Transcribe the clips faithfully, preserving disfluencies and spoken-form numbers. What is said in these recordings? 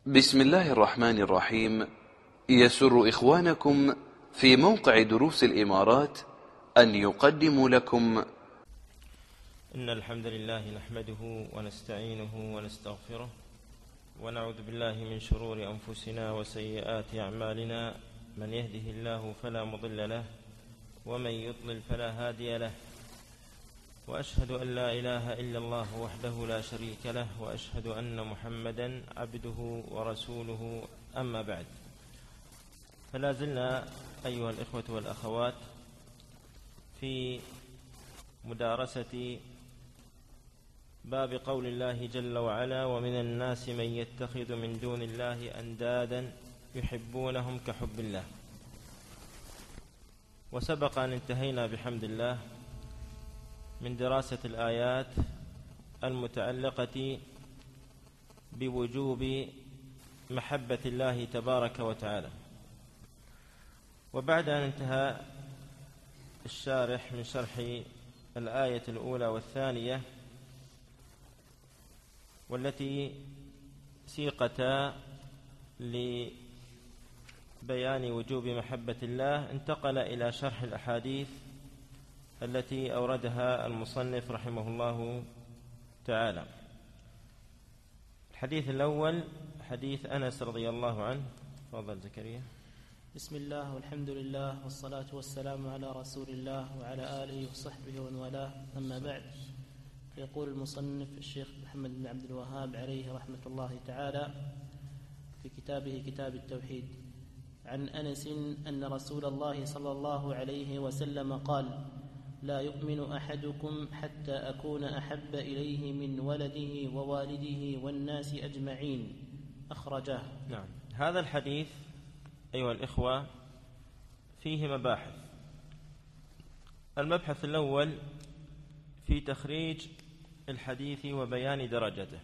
بسم الله الرحمن الرحيم. يسر إخوانكم في موقع دروس الإمارات أن يقدموا لكم إن الحمد لله نحمده ونستعينه ونستغفره ونعوذ بالله من شرور أنفسنا وسيئات أعمالنا. من يهده الله فلا مضل له ومن يضلل فلا هادي له، وأشهد أن لا إله إلا الله وحده لا شريك له، وأشهد أن محمدا عبده ورسوله. أما بعد، فلا زلنا أيها الإخوة والأخوات في مدارسة باب قول الله جل وعلا: ومن الناس من يتخذ من دون الله أندادا يحبونهم كحب الله. وسبق أن انتهينا بحمد الله من دراسة الآيات المتعلقة بوجوب محبة الله تبارك وتعالى. وبعد أن انتهى الشارح من شرح الآية الأولى والثانية، والتي سيقتا لبيان وجوب محبة الله، انتقل إلى شرح الأحاديث التي أوردها المصنف رحمه الله تعالى. الحديث الأول حديث أنس رضي الله عنه. تفضل زكريا. بسم الله والحمد لله والصلاة والسلام على رسول الله وعلى آله وصحبه ومن والاه، أما بعد. يقول المصنف الشيخ محمد بن عبد الوهاب عليه رحمة الله تعالى في كتابه كتاب التوحيد: عن أنس أن رسول الله صلى الله عليه وسلم قال: لا يؤمن أحدكم حتى أكون أحب إليه من ولده ووالده والناس أجمعين. أخرجه. نعم، هذا الحديث أيها الإخوة فيه مباحث. المبحث الأول في تخريج الحديث وبيان درجته.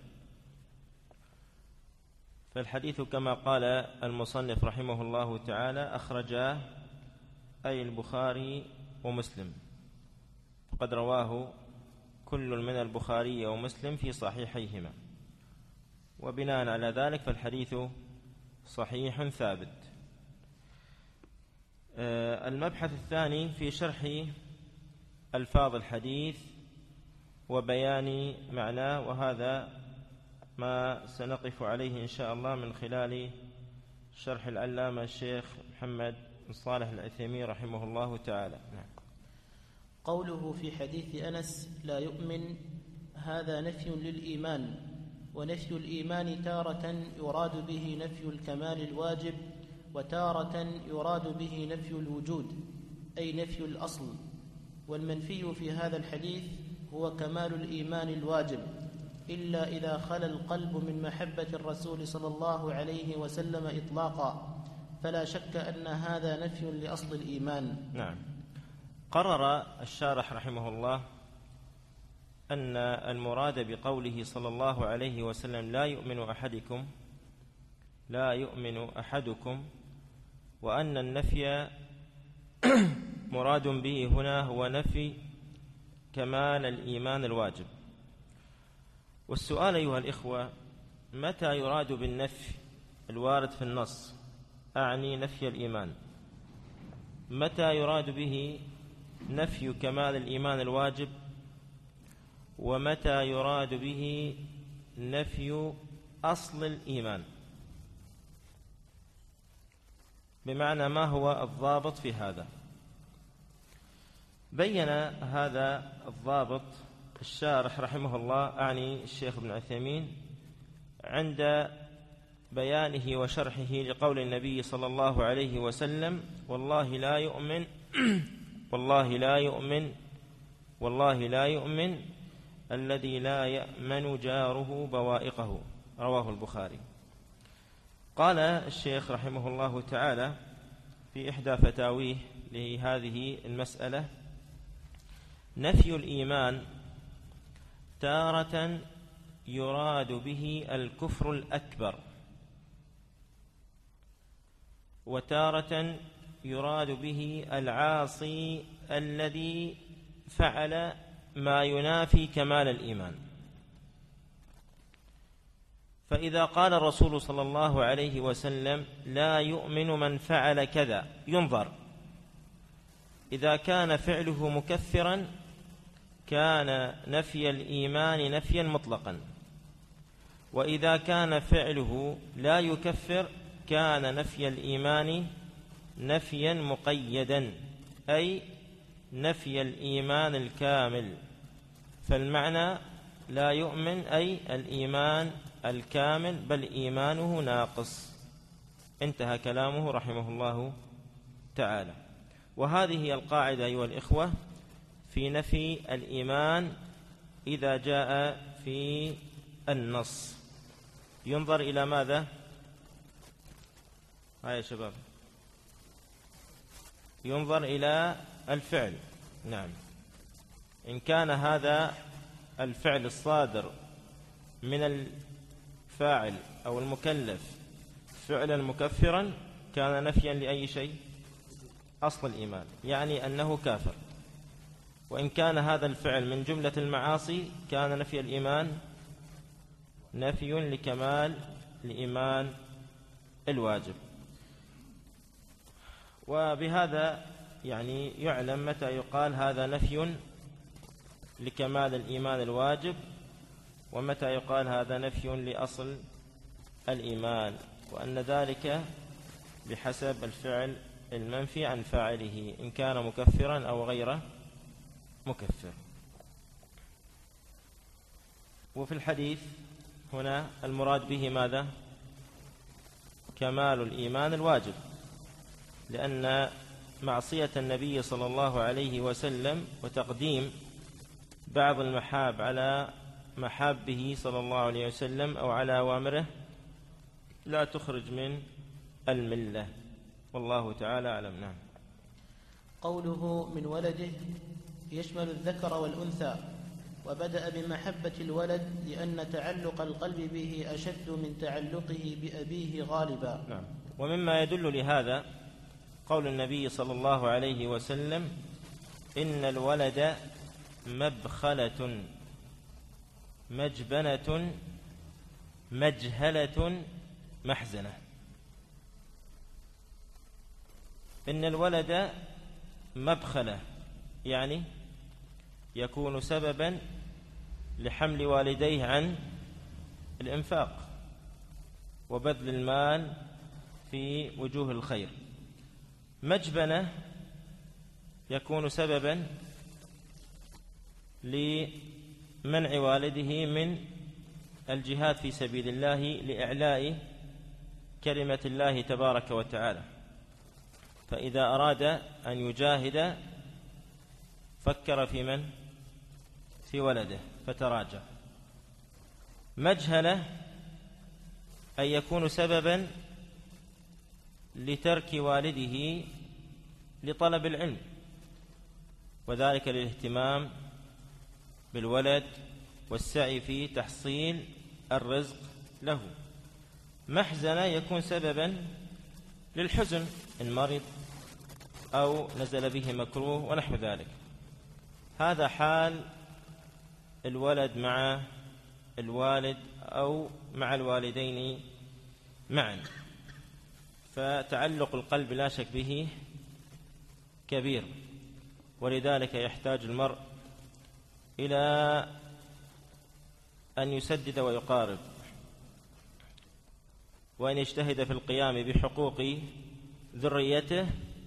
فالحديث كما قال المصنف رحمه الله تعالى أخرجاه أي البخاري ومسلم، قد رواه كل من البخاري ومسلم في صحيحيهما، وبناء على ذلك فالحديث صحيح ثابت. المبحث الثاني في شرح ألفاظ الحديث وبيان معناه، وهذا ما سنقف عليه إن شاء الله من خلال شرح العلامة الشيخ محمد بن صالح العثيمين رحمه الله تعالى. نعم. قوله في حديث أنس لا يؤمن، هذا نفي للإيمان، ونفي الإيمان تارة يراد به نفي الكمال الواجب، وتارة يراد به نفي الوجود أي نفي الأصل. والمنفي في هذا الحديث هو كمال الإيمان الواجب، إلا إذا خلا القلب من محبة الرسول صلى الله عليه وسلم إطلاقا، فلا شك أن هذا نفي لأصل الإيمان. نعم. قرر الشارح رحمه الله أن المراد بقوله صلى الله عليه وسلم لا يؤمن أحدكم لا يؤمن أحدكم وأن النفي مراد به هنا هو نفي كمال الإيمان الواجب. والسؤال أيها الإخوة: متى يراد بالنفي الوارد في النص، أعني نفي الإيمان، متى يراد به نفي كمال الإيمان الواجب، ومتى يراد به نفي أصل الإيمان؟ بمعنى ما هو الضابط في هذا؟ بين هذا الضابط الشارح رحمه الله، أعني الشيخ ابن عثيمين، عند بيانه وشرحه لقول النبي صلى الله عليه وسلم: والله لا يؤمن والله لا يؤمن والله لا يؤمن الذي لا يأمن جاره بوائقه. رواه البخاري. قال الشيخ رحمه الله تعالى في إحدى فتاويه لهذه المسألة: نفي الإيمان تارة يراد به الكفر الأكبر، وتارة يراد به العاصي الذي فعل ما ينافي كمال الإيمان. فإذا قال الرسول صلى الله عليه وسلم لا يؤمن من فعل كذا، ينظر إذا كان فعله مكفرا كان نفي الإيمان نفيا مطلقا، وإذا كان فعله لا يكفر كان نفي الإيمان نفيا مقيدا، أي نفي الإيمان الكامل. فالمعنى لا يؤمن أي الإيمان الكامل، بل إيمانه ناقص. انتهى كلامه رحمه الله تعالى. وهذه هي القاعدة أيها الإخوة في نفي الإيمان إذا جاء في النص. ينظر إلى ماذا؟ هاي يا شباب، ينظر إلى الفعل. نعم، إن كان هذا الفعل الصادر من الفاعل أو المكلف فعلا مكفرا كان نفيا لأي شيء؟ أصل الإيمان، يعني أنه كافر. وإن كان هذا الفعل من جملة المعاصي كان نفي الإيمان نفي لكمال الإيمان الواجب. وبهذا يعني يعلم متى يقال هذا نفي لكمال الإيمان الواجب، ومتى يقال هذا نفي لأصل الإيمان، وأن ذلك بحسب الفعل المنفي عن فاعله إن كان مكفرا أو غير مكفر. وفي الحديث هنا المراد به ماذا؟ كمال الإيمان الواجب، لأن معصية النبي صلى الله عليه وسلم وتقديم بعض المحاب على محابه صلى الله عليه وسلم أو على أوامره لا تخرج من الملة، والله تعالى أعلم. نعم. قوله من ولده يشمل الذكر والأنثى، وبدأ بمحبة الولد لأن تعلق القلب به أشد من تعلقه بأبيه غالبا. نعم. ومما يدل لهذا قول النبي صلى الله عليه وسلم إن الولد مبخلة مجبنة مجهلة محزنة. إن الولد مبخلة يعني يكون سببا لحمل والديه عن الإنفاق وبذل المال في وجوه الخير. مجبنة يكون سببا لمنع والده من الجهاد في سبيل الله لإعلاء كلمة الله تبارك وتعالى، فإذا أراد أن يجاهد فكر في من؟ في ولده فتراجع. مجهلة أن يكون سببا لترك والده لطلب العلم، وذلك للاهتمام بالولد والسعي في تحصيل الرزق له. محزنة يكون سببا للحزن إن مرض أو نزل به مكروه ونحو ذلك. هذا حال الولد مع الوالد أو مع الوالدين معا، فتعلق القلب لا شك به كبير، ولذلك يحتاج المرء إلى أن يسدد ويقارب، وأن يجتهد في القيام بحقوق ذريته،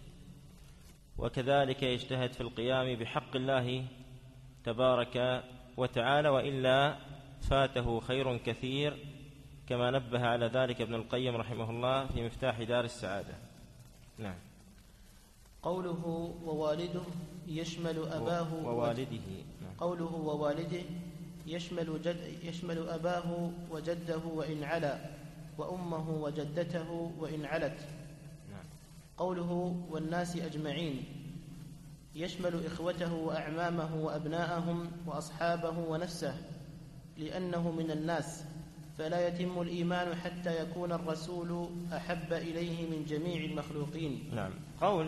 وكذلك يجتهد في القيام بحق الله تبارك وتعالى، وإلا فاته خير كثير، كما نبه على ذلك ابن القيم رحمه الله في مفتاح دار السعادة. نعم. قوله ووالده يشمل أباه ووالده. نعم. قوله ووالده يشمل, جد يشمل أباه وجده وإن علا، وأمه وجدته وإن علت. نعم. قوله والناس أجمعين يشمل إخوته وأعمامه وأبناءهم وأصحابه ونفسه، لأنه من الناس، فلا يتم الإيمان حتى يكون الرسول أحب إليه من جميع المخلوقين. نعم. قول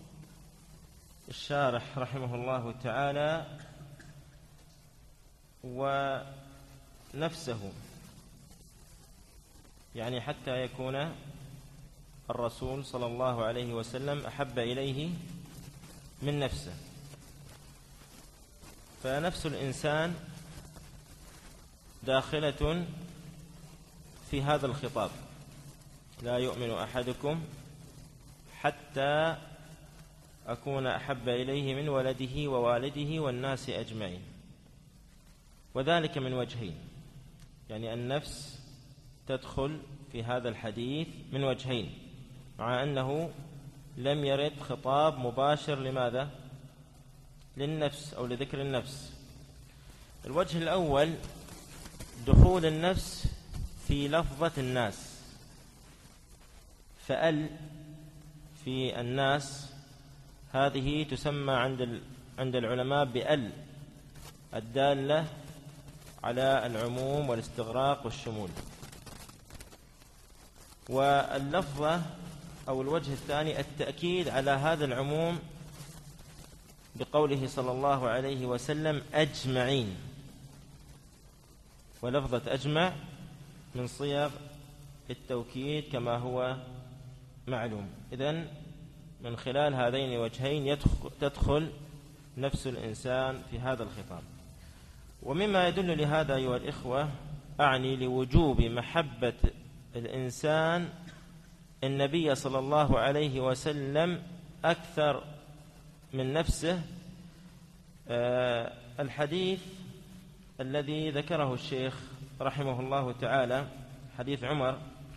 الشارح رحمه الله تعالى ونفسه يعني حتى يكون الرسول صلى الله عليه وسلم أحب إليه من نفسه. فنفس الإنسان داخلة في هذا الخطاب: لا يؤمن أحدكم حتى أكون أحب إليه من ولده ووالده والناس أجمعين. وذلك من وجهين، يعني النفس تدخل في هذا الحديث من وجهين، مع أنه لم يرد خطاب مباشر لماذا؟ للنفس أو لذكر النفس. الوجه الأول دخول النفس في لفظة الناس، فأل في الناس هذه تسمى عند عند العلماء بأل الدالة على العموم والاستغراق والشمول. واللفظة أو الوجه الثاني التأكيد على هذا العموم بقوله صلى الله عليه وسلم أجمعين، ولفظة أجمع من صيغ التوكيد كما هو معلوم. إذن من خلال هذين الوجهين تدخل نفس الإنسان في هذا الخطاب. ومما يدل لهذا أيها الإخوة أعني لوجوب محبة الإنسان النبي صلى الله عليه وسلم أكثر من نفسه الحديث الذي ذكره الشيخ رحمه الله تعالى، حديث عمر،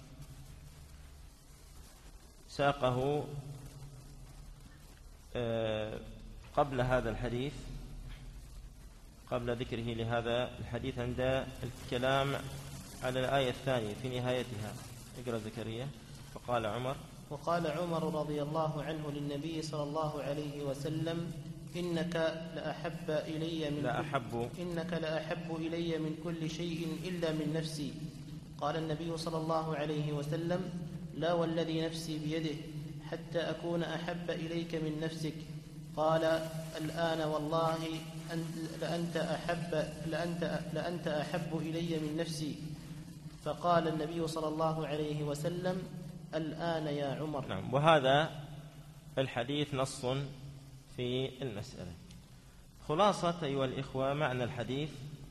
ساقه قبل هذا الحديث، قبل ذكره لهذا الحديث عند الكلام على الآية الثانية في نهايتها. اقرأ زكريا. فقال عمر وقال عمر رضي الله عنه للنبي صلى الله عليه وسلم إنك لأحب إلي من لأحب إنك لأحب إلي من كل شيء إلا من نفسي. قال النبي صلى الله عليه وسلم لا والذي نفسي بيده حتى أكون أحب إليك من نفسك. قال الآن والله لأنت أحب, لأنت, لأنت أحب إلي من نفسي. فقال النبي صلى الله عليه وسلم الآن يا عمر. نعم. وهذا الحديث نص في المسألة. خلاصة أيها الإخوة معنى الحديث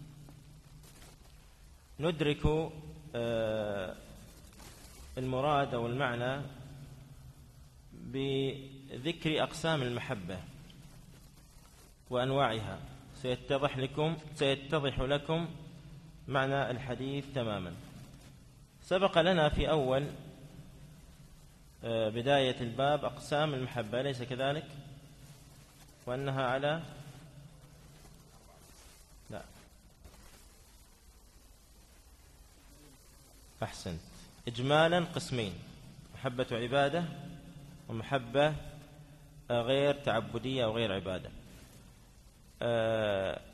ندرك المراد أو المعنى بذكر أقسام المحبة وأنواعها. سيتضح لكم سيتضح لكم معنى الحديث تماما. سبق لنا في أول بداية الباب أقسام المحبة، أليس كذلك؟ وأنها على لا أحسنت إجمالا قسمين: محبة عبادة ومحبة غير تعبدية أو غير عبادة. آه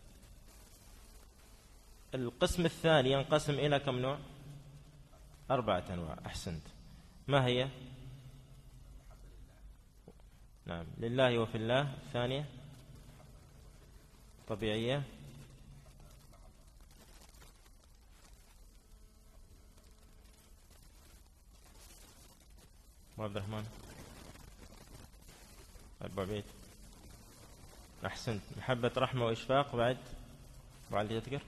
القسم الثاني ينقسم إلى كم نوع؟ أربعة أنواع. أحسنت. ما هي؟ نعم، لله وفي الله. الثانية طبيعية. عبد الرحمن أبو عبيد. أحسنت. محبة رحمة وإشفاق. بعد بعد يذكر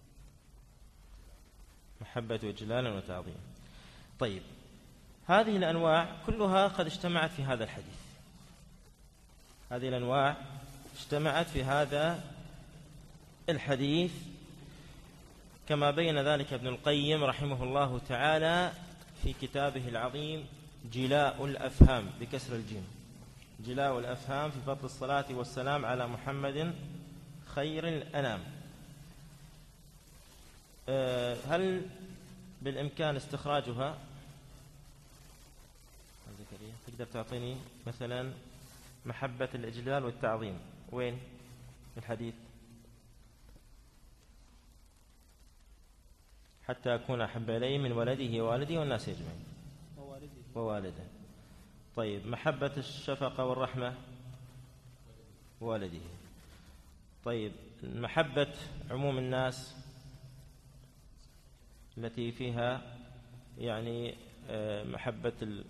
محبة إجلالا وتعظيم. طيب، هذه الأنواع كلها قد اجتمعت في هذا الحديث. هذه الأنواع اجتمعت في هذا الحديث كما بين ذلك ابن القيم رحمه الله تعالى في كتابه العظيم جلاء الأفهام بكسر الجيم، جلاء الأفهام في فضل الصلاة والسلام على محمد خير الأنام. هل بالإمكان استخراجها؟ زكريا تقدر تعطيني مثلا محبة الإجلال والتعظيم وين الحديث؟ حتى أكون أحب إليه من ولده ووالده والناس أجمعين ووالده. طيب، محبة الشفقة والرحمة والده. طيب، محبة عموم الناس التي فيها يعني محبة ال...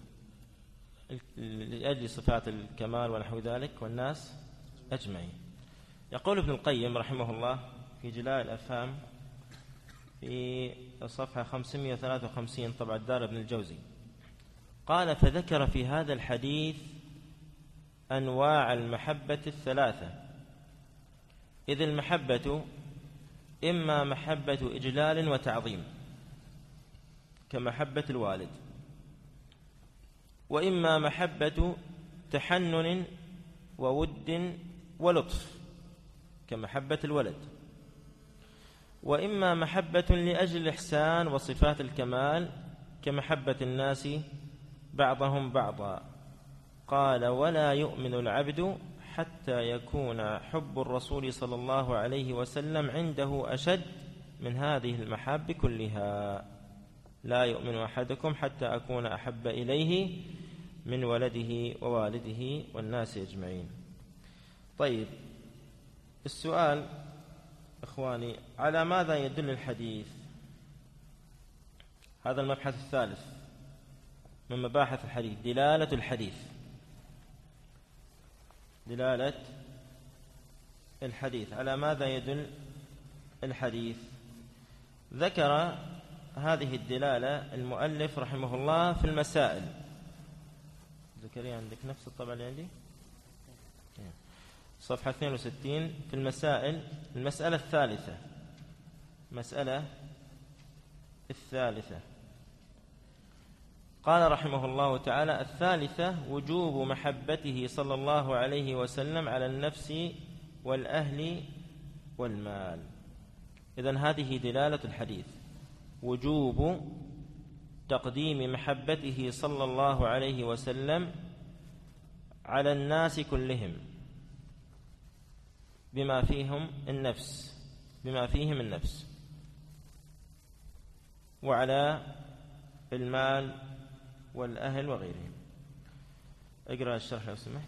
لأجل صفات الكمال ونحو ذلك والناس أجمعين. يقول ابن القيم رحمه الله في جلاء الأفهام في الصفحة خمسمائة وثلاثة وخمسين طبع الدار ابن الجوزي قال: فذكر في هذا الحديث أنواع المحبة الثلاثة، إذ المحبة إما محبة إجلال وتعظيم كمحبة الوالد، وإما محبة تحنن وود ولطف كمحبة الولد، وإما محبة لأجل الإحسان وصفات الكمال كمحبة الناس بعضهم بعضا. قال: ولا يؤمن العبد حتى يكون حب الرسول صلى الله عليه وسلم عنده أشد من هذه المحاب كلها. لا يؤمن أحدكم حتى أكون أحب إليه من ولده ووالده والناس أجمعين. طيب، السؤال إخواني: على ماذا يدل الحديث؟ هذا المبحث الثالث من مباحث الحديث، دلالة الحديث. دلالة الحديث على ماذا يدل الحديث؟ ذكر هذه الدلالة المؤلف رحمه الله في المسائل. زكريا عندك نفس الطبع اللي عندي؟ صفحة اثنين وستين في المسائل، المسألة الثالثة، مسألة الثالثة. قال رحمه الله تعالى: الثالثة وجوب محبته صلى الله عليه وسلم على النفس والأهل والمال. إذن هذه دلالة الحديث، وجوب تقديم محبته صلى الله عليه وسلم على الناس كلهم بما فيهم النفس بما فيهم النفس وعلى المال والأهل وغيرهم. اقرأ الشرح لو سمحت.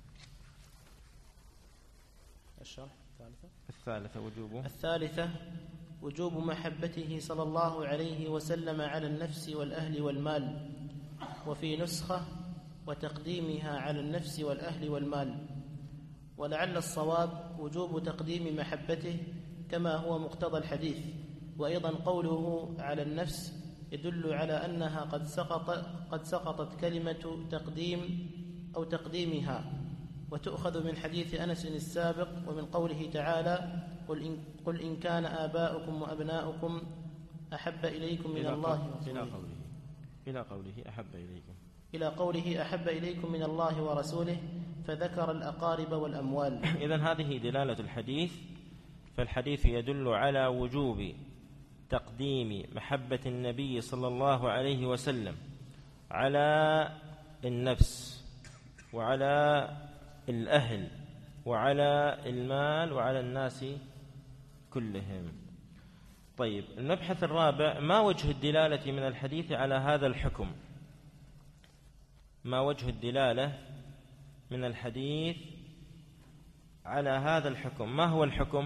الشرح الثالثة الثالثة وجوب الثالثة وجوب محبته صلى الله عليه وسلم على النفس والأهل والمال، وفي نسخة وتقديمها على النفس والأهل والمال. ولعل الصواب وجوب تقديم محبته كما هو مقتضى الحديث. وأيضا قوله على النفس يدل على أنها قد سقط قد سقطت كلمة تقديم أو تقديمها، وتؤخذ من حديث أنس السابق ومن قوله تعالى: قل إن, قل إن كان آباؤكم وأبناؤكم أحب إليكم من الله إلى قوله إلى قوله أحب إليكم إلى قوله أحب إليكم من الله ورسوله، فذكر الأقارب والأموال. إذن هذه دلالة الحديث. فالحديث يدل على وجوب تقديم محبة النبي صلى الله عليه وسلم على النفس وعلى الأهل وعلى المال وعلى الناس كلهم. طيب، المبحث الرابع: ما وجه الدلالة من الحديث على هذا الحكم؟ ما وجه الدلالة من الحديث على هذا الحكم؟ ما هو الحكم؟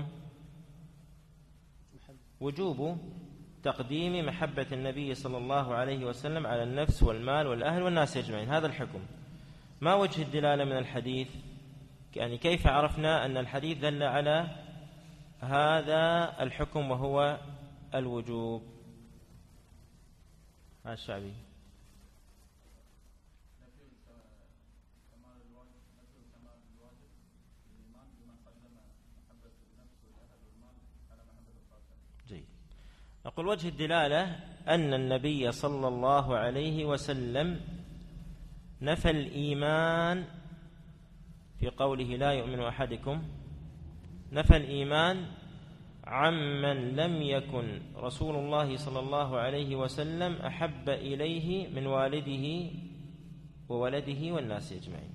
وجوب تقديم محبة النبي صلى الله عليه وسلم على النفس والمال والأهل والناس أجمعين. هذا الحكم. ما وجه الدلالة من الحديث؟ يعني كيف عرفنا أن الحديث دل على هذا الحكم وهو الوجوب؟ هذا الشعبي. جيد. أقول وجه الدلالة أن النبي صلى الله عليه وسلم نفى الإيمان في قوله لا يؤمن أحدكم، نفى الإيمان عمن لم يكن رسول الله صلى الله عليه وسلم أحب إليه من والده وولده والناس أجمعين.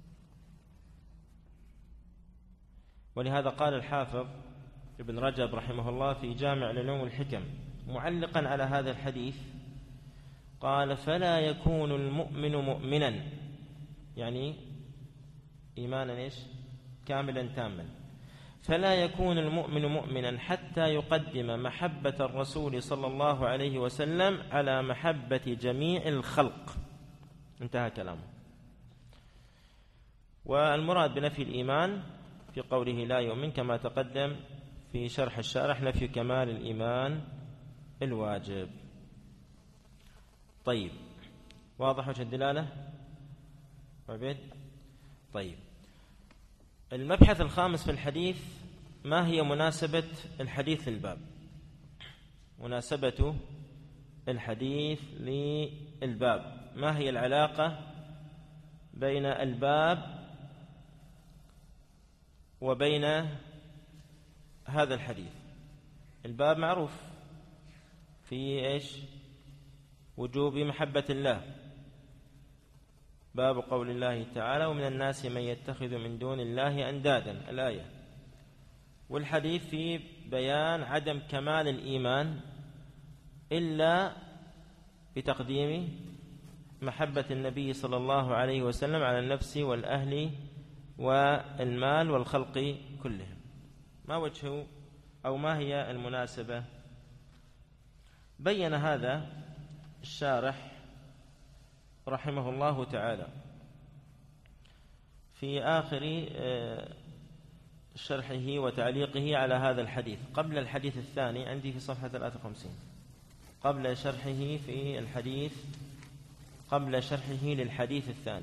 ولهذا قال الحافظ ابن رجب رحمه الله في جامع العلوم والحكم معلقا على هذا الحديث، قال: فلا يكون المؤمن مؤمنا، يعني إيمانا إيش؟ كاملا تاما. فلا يكون المؤمن مؤمنا حتى يقدم محبة الرسول صلى الله عليه وسلم على محبة جميع الخلق. انتهى كلامه. والمراد بنفي الإيمان في قوله لا يؤمن كما تقدم في شرح الشارح نفي كمال الإيمان الواجب. طيب، واضح وجه الدلالة؟ عبيد؟ طيب، المبحث الخامس في الحديث: ما هي مناسبة الحديث للباب؟ مناسبة الحديث للباب، ما هي العلاقة بين الباب وبين هذا الحديث؟ الباب معروف في إيش؟ وجوب محبة الله، باب قول الله تعالى: ومن الناس من يتخذ من دون الله أندادا، الآية. والحديث في بيان عدم كمال الإيمان إلا بتقديم محبة النبي صلى الله عليه وسلم على النفس والأهل والمال والخلق كلهم. ما وجه أو ما هي المناسبة؟ بين هذا الشارح رحمه الله تعالى في آخر شرحه وتعليقه على هذا الحديث قبل الحديث الثاني، عندي في صفحة ثلاثة وخمسين، قبل شرحه في الحديث قبل شرحه للحديث الثاني.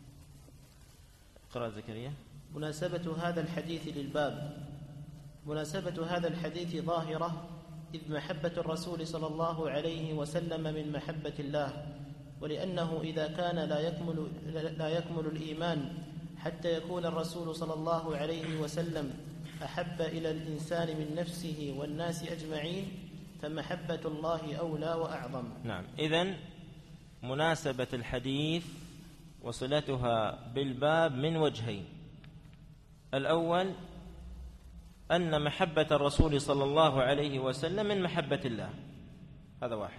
اقرأ زكريا. مناسبة هذا الحديث للباب: مناسبة هذا الحديث ظاهرة، إذ محبة الرسول صلى الله عليه وسلم من محبة الله، ولأنه إذا كان لا يكمل, لا يكمل الإيمان حتى يكون الرسول صلى الله عليه وسلم أحب إلى الإنسان من نفسه والناس أجمعين، فمحبة الله أولى وأعظم. نعم، إذن مناسبة الحديث وصلتها بالباب من وجهين: الأول أن محبة الرسول صلى الله عليه وسلم من محبة الله، هذا واحد.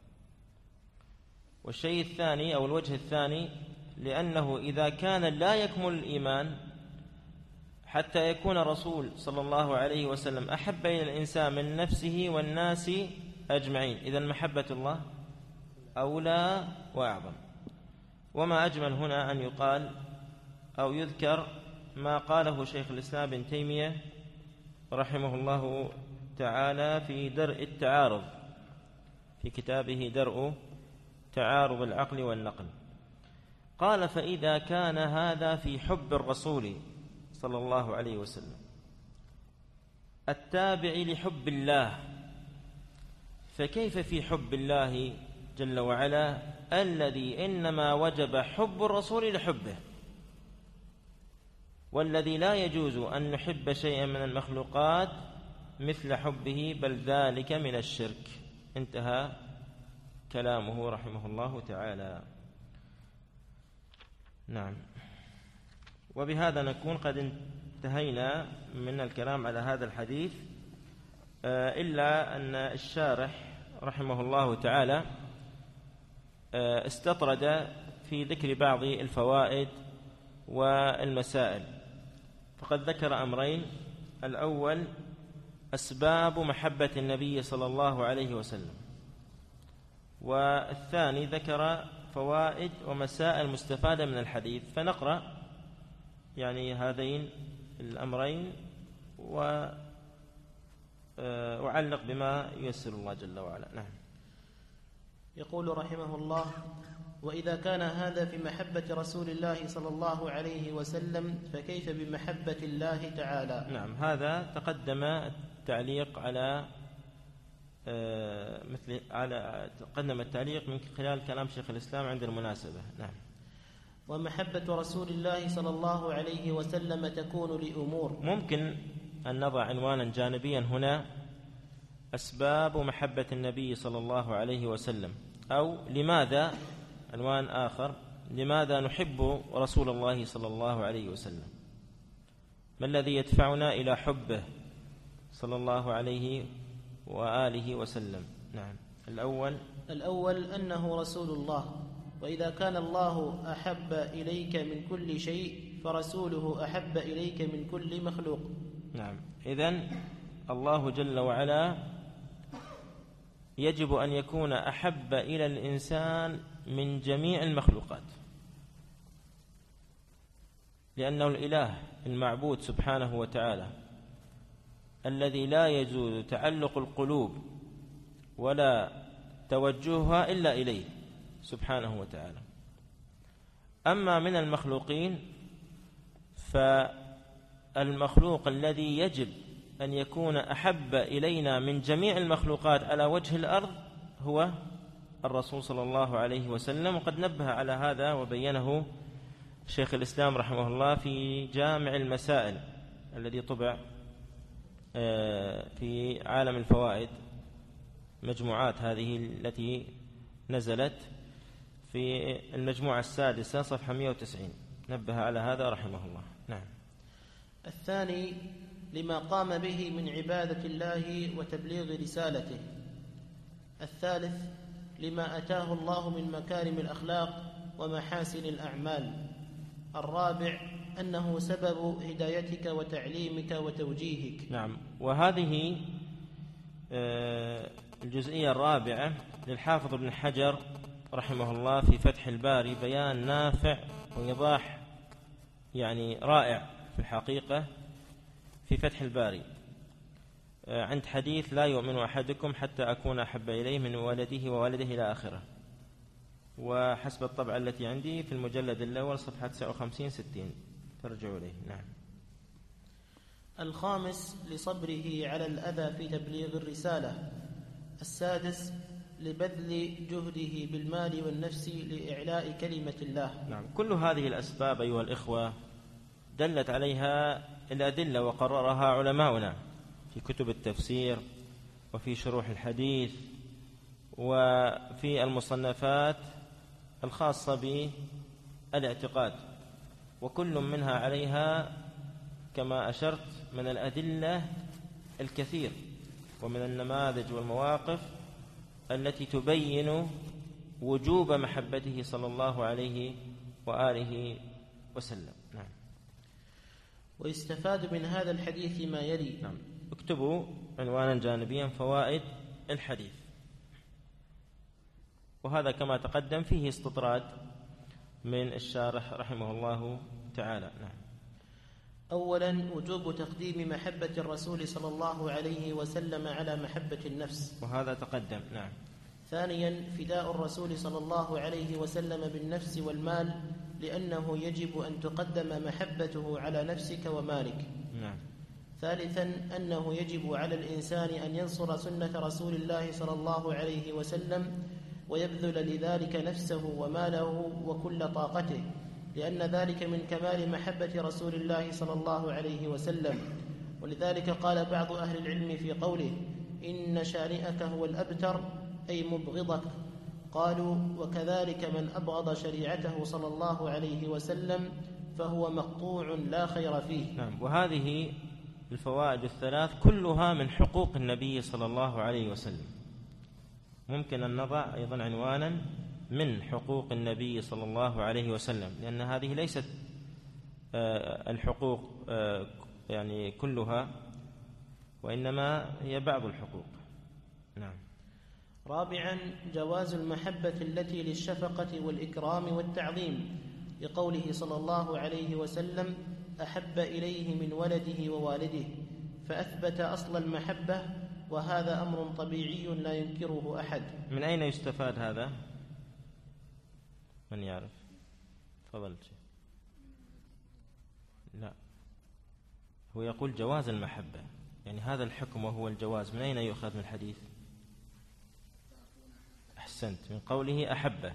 والشيء الثاني أو الوجه الثاني: لأنه إذا كان لا يكمل الإيمان حتى يكون الرسول صلى الله عليه وسلم أحب إلى الإنسان من نفسه والناس أجمعين، إذن محبة الله أولى وأعظم. وما أجمل هنا أن يقال أو يذكر ما قاله شيخ الإسلام ابن تيمية رحمه الله تعالى في درء التعارض، في كتابه درء تعارض العقل والنقل. قال: فإذا كان هذا في حب الرسول صلى الله عليه وسلم التابع لحب الله، فكيف في حب الله جل وعلا الذي إنما وجب حب الرسول لحبه، والذي لا يجوز أن نحب شيئا من المخلوقات مثل حبه، بل ذلك من الشرك. انتهى كلامه رحمه الله تعالى. نعم، وبهذا نكون قد انتهينا من الكلام على هذا الحديث، إلا أن الشارح رحمه الله تعالى استطرد في ذكر بعض الفوائد والمسائل، فقد ذكر أمرين: الأول أسباب محبة النبي صلى الله عليه وسلم، والثاني ذكر فوائد ومسائل مستفادة من الحديث. فنقرأ يعني هذين الأمرين وأعلق بما ييسر الله جل وعلا. نعم. يقول رحمه الله: وإذا كان هذا في محبة رسول الله صلى الله عليه وسلم فكيف بمحبة الله تعالى؟ نعم، هذا تقدم التعليق على مثل على تقدم التعليق من خلال كلام شيخ الإسلام عند المناسبة. نعم. ومحبة رسول الله صلى الله عليه وسلم تكون لأمور. ممكن أن نضع عنوانا جانبيا هنا: أسباب محبة النبي صلى الله عليه وسلم، أو لماذا، عنوان آخر: لماذا نحب رسول الله صلى الله عليه وسلم، ما الذي يدفعنا إلى حبه صلى الله عليه وآله وسلم. نعم. الأول الأول أنه رسول الله، وإذا كان الله أحب إليك من كل شيء فرسوله أحب إليك من كل مخلوق. نعم. إذن الله جل وعلا يجب أن يكون أحب إلى الإنسان من جميع المخلوقات، لأنه الإله المعبود سبحانه وتعالى الذي لا يجوز تعلق القلوب ولا توجهها إلا إليه سبحانه وتعالى. أما من المخلوقين فالمخلوق الذي يجب أن يكون أحب إلينا من جميع المخلوقات على وجه الأرض هو الرسول صلى الله عليه وسلم، وقد نبه على هذا وبينه شيخ الإسلام رحمه الله في جامع المسائل الذي طبع في عالم الفوائد، مجموعات هذه التي نزلت في المجموعة السادسة صفحة مئة وتسعين، نبه على هذا رحمه الله. نعم. الثاني لما قام به من عبادة الله وتبليغ رسالته. الثالث لما أتاه الله من مكارم الأخلاق ومحاسن الأعمال. الرابع أنه سبب هدايتك وتعليمك وتوجيهك. نعم. وهذه الجزئية الرابعة للحافظ ابن حجر رحمه الله في فتح الباري بيان نافع وإيضاح يعني رائع في الحقيقة في فتح الباري عند حديث لا يؤمن أحدكم حتى أكون أحب إليه من ولده ووالده إلى آخره، وحسب الطبعة التي عندي في المجلد الأول صفحة تسعة وخمسين ستين ترجعوا إليه. نعم. الخامس لصبره على الأذى في تبليغ الرسالة. السادس لبذل جهده بالمال والنفس لإعلاء كلمة الله. نعم. كل هذه الأسباب أيها الإخوة دلت عليها الأدلة وقررها علماؤنا في كتب التفسير وفي شروح الحديث وفي المصنفات الخاصة بالاعتقاد، وكل منها عليها كما أشرت من الأدلة الكثير ومن النماذج والمواقف التي تبين وجوب محبته صلى الله عليه وآله وسلم. نعم. ويستفاد من هذا الحديث ما يلي. نعم. اكتبوا عنوانا جانبيا: فوائد الحديث. وهذا كما تقدم فيه استطراد من الشارح رحمه الله تعالى. نعم. أولا وجوب تقديم محبة الرسول صلى الله عليه وسلم على محبة النفس، وهذا تقدم. نعم. ثانيا فداء الرسول صلى الله عليه وسلم بالنفس والمال، لأنه يجب أن تقدم محبته على نفسك ومالك. نعم. ثالثا أنه يجب على الإنسان أن ينصر سنة رسول الله صلى الله عليه وسلم ويبذل لذلك نفسه وماله وكل طاقته، لأن ذلك من كمال محبة رسول الله صلى الله عليه وسلم. ولذلك قال بعض أهل العلم في قوله: إن شانئك هو الأبتر، أي مبغضك. قالوا: وكذلك من أبغض شريعته صلى الله عليه وسلم فهو مقطوع لا خير فيه. نعم. وهذه الفوائد الثلاث كلها من حقوق النبي صلى الله عليه وسلم. ممكن أن نضع أيضا عنوانا: من حقوق النبي صلى الله عليه وسلم، لأن هذه ليست الحقوق يعني كلها، وإنما هي بعض الحقوق. نعم. رابعا جواز المحبة التي للشفقة والإكرام والتعظيم، لقوله صلى الله عليه وسلم: أحب إليه من ولده ووالده، فأثبت أصل المحبة، وهذا أمر طبيعي لا ينكره أحد. من أين يستفاد هذا؟ من يعرف؟ تفضل. لا، هو يقول جواز المحبة، يعني هذا الحكم وهو الجواز من أين يؤخذ من الحديث؟ أحسنت، من قوله أحبه.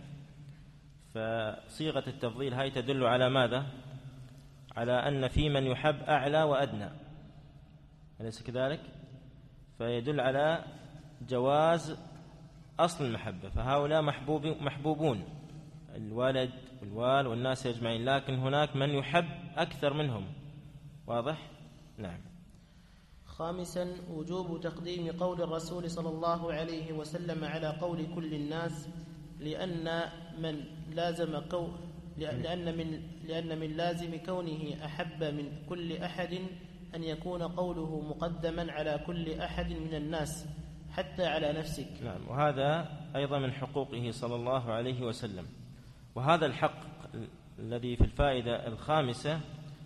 فصيغة التفضيل هاي تدل على ماذا؟ على أن في من يحب أعلى وأدنى، أليس كذلك؟ فيدل على جواز أصل المحبة، فهؤلاء محبوب محبوبون، الولد والوال والناس يجمعين، لكن هناك من يحب أكثر منهم. واضح؟ نعم. خامسا وجوب تقديم قول الرسول صلى الله عليه وسلم على قول كل الناس، لأن من لازم كو لأن من لأن من لازم كونه أحب من كل أحد أن يكون قوله مقدما على كل أحد من الناس حتى على نفسك. نعم، وهذا أيضا من حقوقه صلى الله عليه وسلم. وهذا الحق الذي في الفائدة الخامسة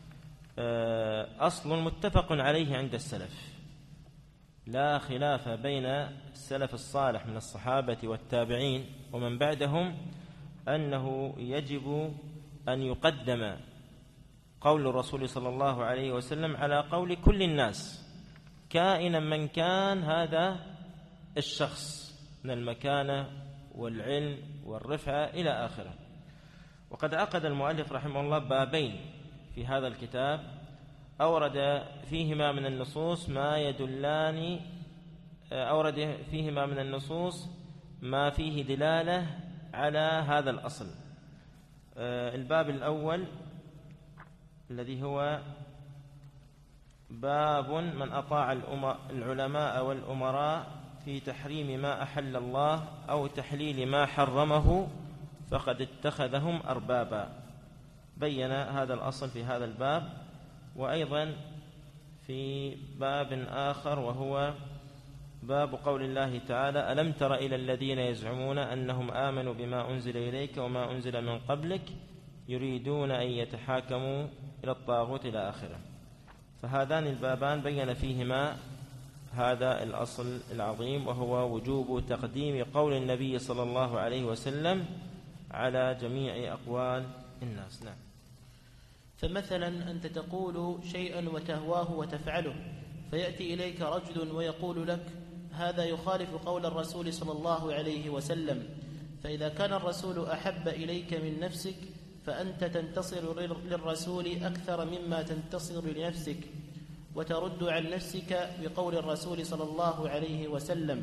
أصل متفق عليه عند السلف، لا خلاف بين السلف الصالح من الصحابة والتابعين ومن بعدهم أنه يجب أن يقدم قول الرسول صلى الله عليه وسلم على قول كل الناس، كائنا من كان هذا الشخص من المكانة والعلم والرفعة إلى آخره. وقد عقد المؤلف رحمه الله بابين في هذا الكتاب أورد فيهما من النصوص ما يدلان أورد فيهما من النصوص ما فيه دلالة على هذا الأصل. الباب الأول الذي هو باب من أطاع العلماء والأمراء في تحريم ما أحل الله أو تحليل ما حرمه فقد اتخذهم أربابا. بين هذا الأصل في هذا الباب. وأيضا في باب آخر وهو باب قول الله تعالى: ألم تر إلى الذين يزعمون أنهم آمنوا بما أنزل إليك وما أنزل من قبلك يريدون أن يتحاكموا إلى الطاغوت إلى آخره. فهذان البابان بين فيهما هذا الأصل العظيم، وهو وجوب تقديم قول النبي صلى الله عليه وسلم على جميع أقوال الناس. نعم. فمثلا أنت تقول شيئا وتهواه وتفعله، فيأتي إليك رجل ويقول لك: هذا يخالف قول الرسول صلى الله عليه وسلم. فإذا كان الرسول أحب إليك من نفسك فأنت تنتصر للرسول أكثر مما تنتصر لنفسك، وترد عن نفسك بقول الرسول صلى الله عليه وسلم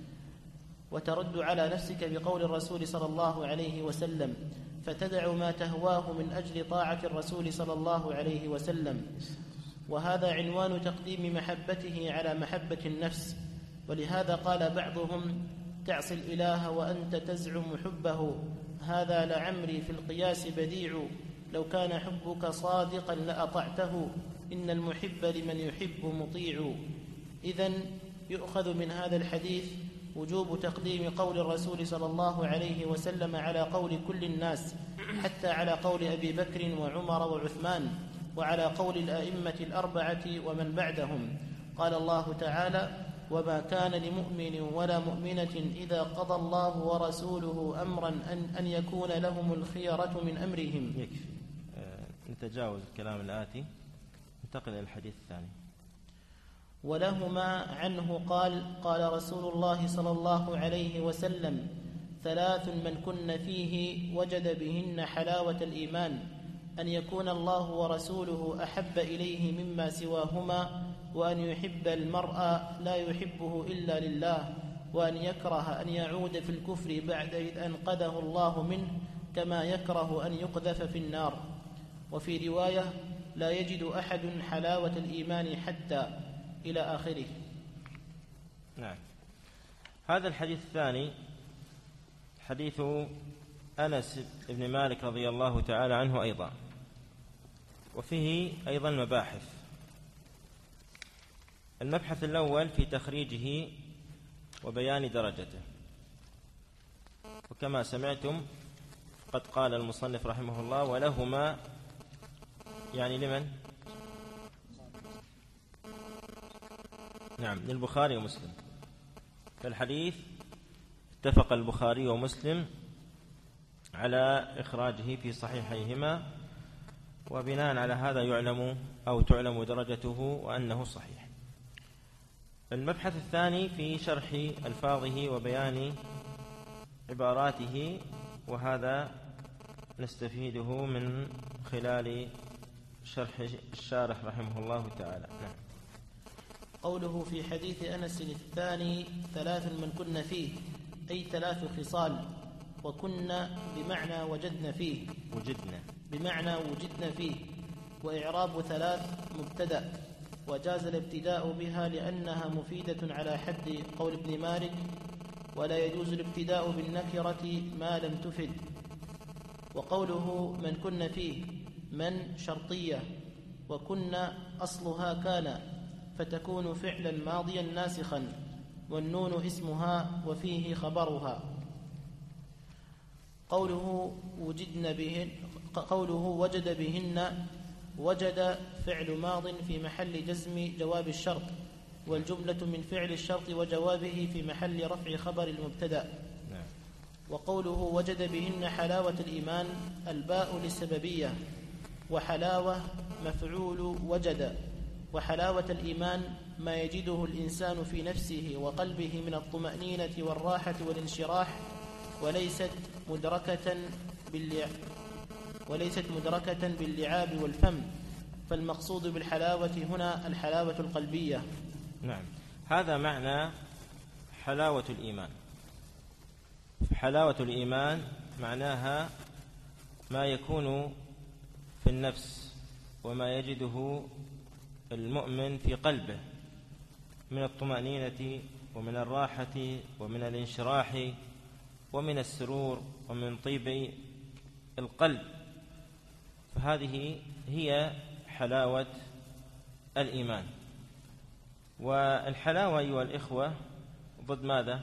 وترد على نفسك بقول الرسول صلى الله عليه وسلم فتدع ما تهواه من أجل طاعة الرسول صلى الله عليه وسلم. وهذا عنوان تقديم محبته على محبة النفس. ولهذا قال بعضهم: تعصي الإله وأنت تزعم حبه، هذا لعمري في القياس بديع، لو كان حبك صادقا لأطعته، إن المحب لمن يحب مطيع. إذن يؤخذ من هذا الحديث وجوب تقديم قول الرسول صلى الله عليه وسلم على قول كل الناس، حتى على قول أبي بكر وعمر وعثمان، وعلى قول الأئمة الأربعة ومن بعدهم. قال الله تعالى: وما كان لمؤمن ولا مؤمنة إذا قضى الله ورسوله أمرا أن, أن يكون لهم الخيرة من أمرهم. يكفي. آه نتجاوز الكلام الآتي، ننتقل إلى الحديث الثاني. ولهما عنه قال: قال رسول الله صلى الله عليه وسلم: ثلاث من كن فيه وجد بهن حلاوة الإيمان، أن يكون الله ورسوله أحب إليه مما سواهما، وأن يحب المرء لا يحبه إلا لله، وأن يكره أن يعود في الكفر بعد إذ أنقذه الله منه، كما يكره أن يقذف في النار. وفي رواية: لا يجد أحد حلاوة الإيمان حتى، إلى آخره. نعم. هذا الحديث الثاني حديث أنس بن مالك رضي الله تعالى عنه أيضا، وفيه أيضا مباحث. المبحث الأول في تخريجه وبيان درجته. وكما سمعتم قد قال المصنف رحمه الله: ولهما، يعني لمن؟ نعم، للبخاري ومسلم. فالحديث اتفق البخاري ومسلم على إخراجه في صحيحيهما، وبناء على هذا يعلم أو تعلم درجته وأنه صحيح. المبحث الثاني في شرح ألفاظه وبيان عباراته، وهذا نستفيده من خلال شرح الشارح رحمه الله تعالى. نعم. قوله في حديث أنس الثاني: ثلاث من كن فيه، أي ثلاث خصال. وكنا بمعنى وجدنا فيه، وجدنا بمعنى وجدنا فيه. وإعراب ثلاث مبتدأ، وجاز الابتداء بها لأنها مفيدة على حد قول ابن مالك: ولا يجوز الابتداء بالنكرة ما لم تفد. وقوله من كن فيه، من شرطية، وكن أصلها كان، فتكون فعلا ماضيا ناسخا، والنون اسمها وفيه خبرها. قوله وجدن بهن قوله وجد بهن، وجد فعل ماض في محل جزم جواب الشرط، والجملة من فعل الشرط وجوابه في محل رفع خبر المبتدأ. وقوله وجد بهن حلاوة الإيمان، الباء للسببية، وحلاوة مفعول وجد. وحلاوة الإيمان ما يجده الإنسان في نفسه وقلبه من الطمأنينة والراحة والانشراح، وليست مدركة باللع... وليست مدركة باللعاب والفم، فالمقصود بالحلاوة هنا الحلاوة القلبية. نعم، هذا معنى حلاوة الإيمان. حلاوة الإيمان معناها ما يكون في النفس وما يجده المؤمن في قلبه من الطمأنينة ومن الراحة ومن الانشراح ومن السرور ومن طيب القلب، فهذه هي حلاوة الإيمان. والحلاوة أيها الإخوة ضد ماذا؟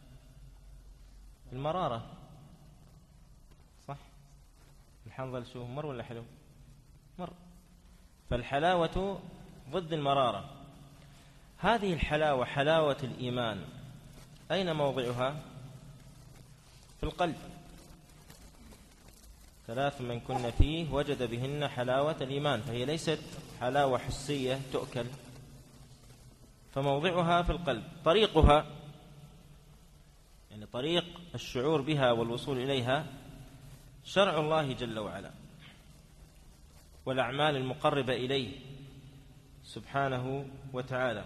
المرارة، صح؟ الحنظل شو مر ولا حلو؟ مر. فالحلاوة ضد المرارة. هذه الحلاوة حلاوة الإيمان أين موضعها؟ في القلب. ثلاث من كن فيه وجد بهن حلاوة الإيمان، فهي ليست حلاوة حسية تؤكل، فموضعها في القلب. طريقها يعني طريق الشعور بها والوصول إليها شرع الله جل وعلا والأعمال المقربة إليه سبحانه وتعالى.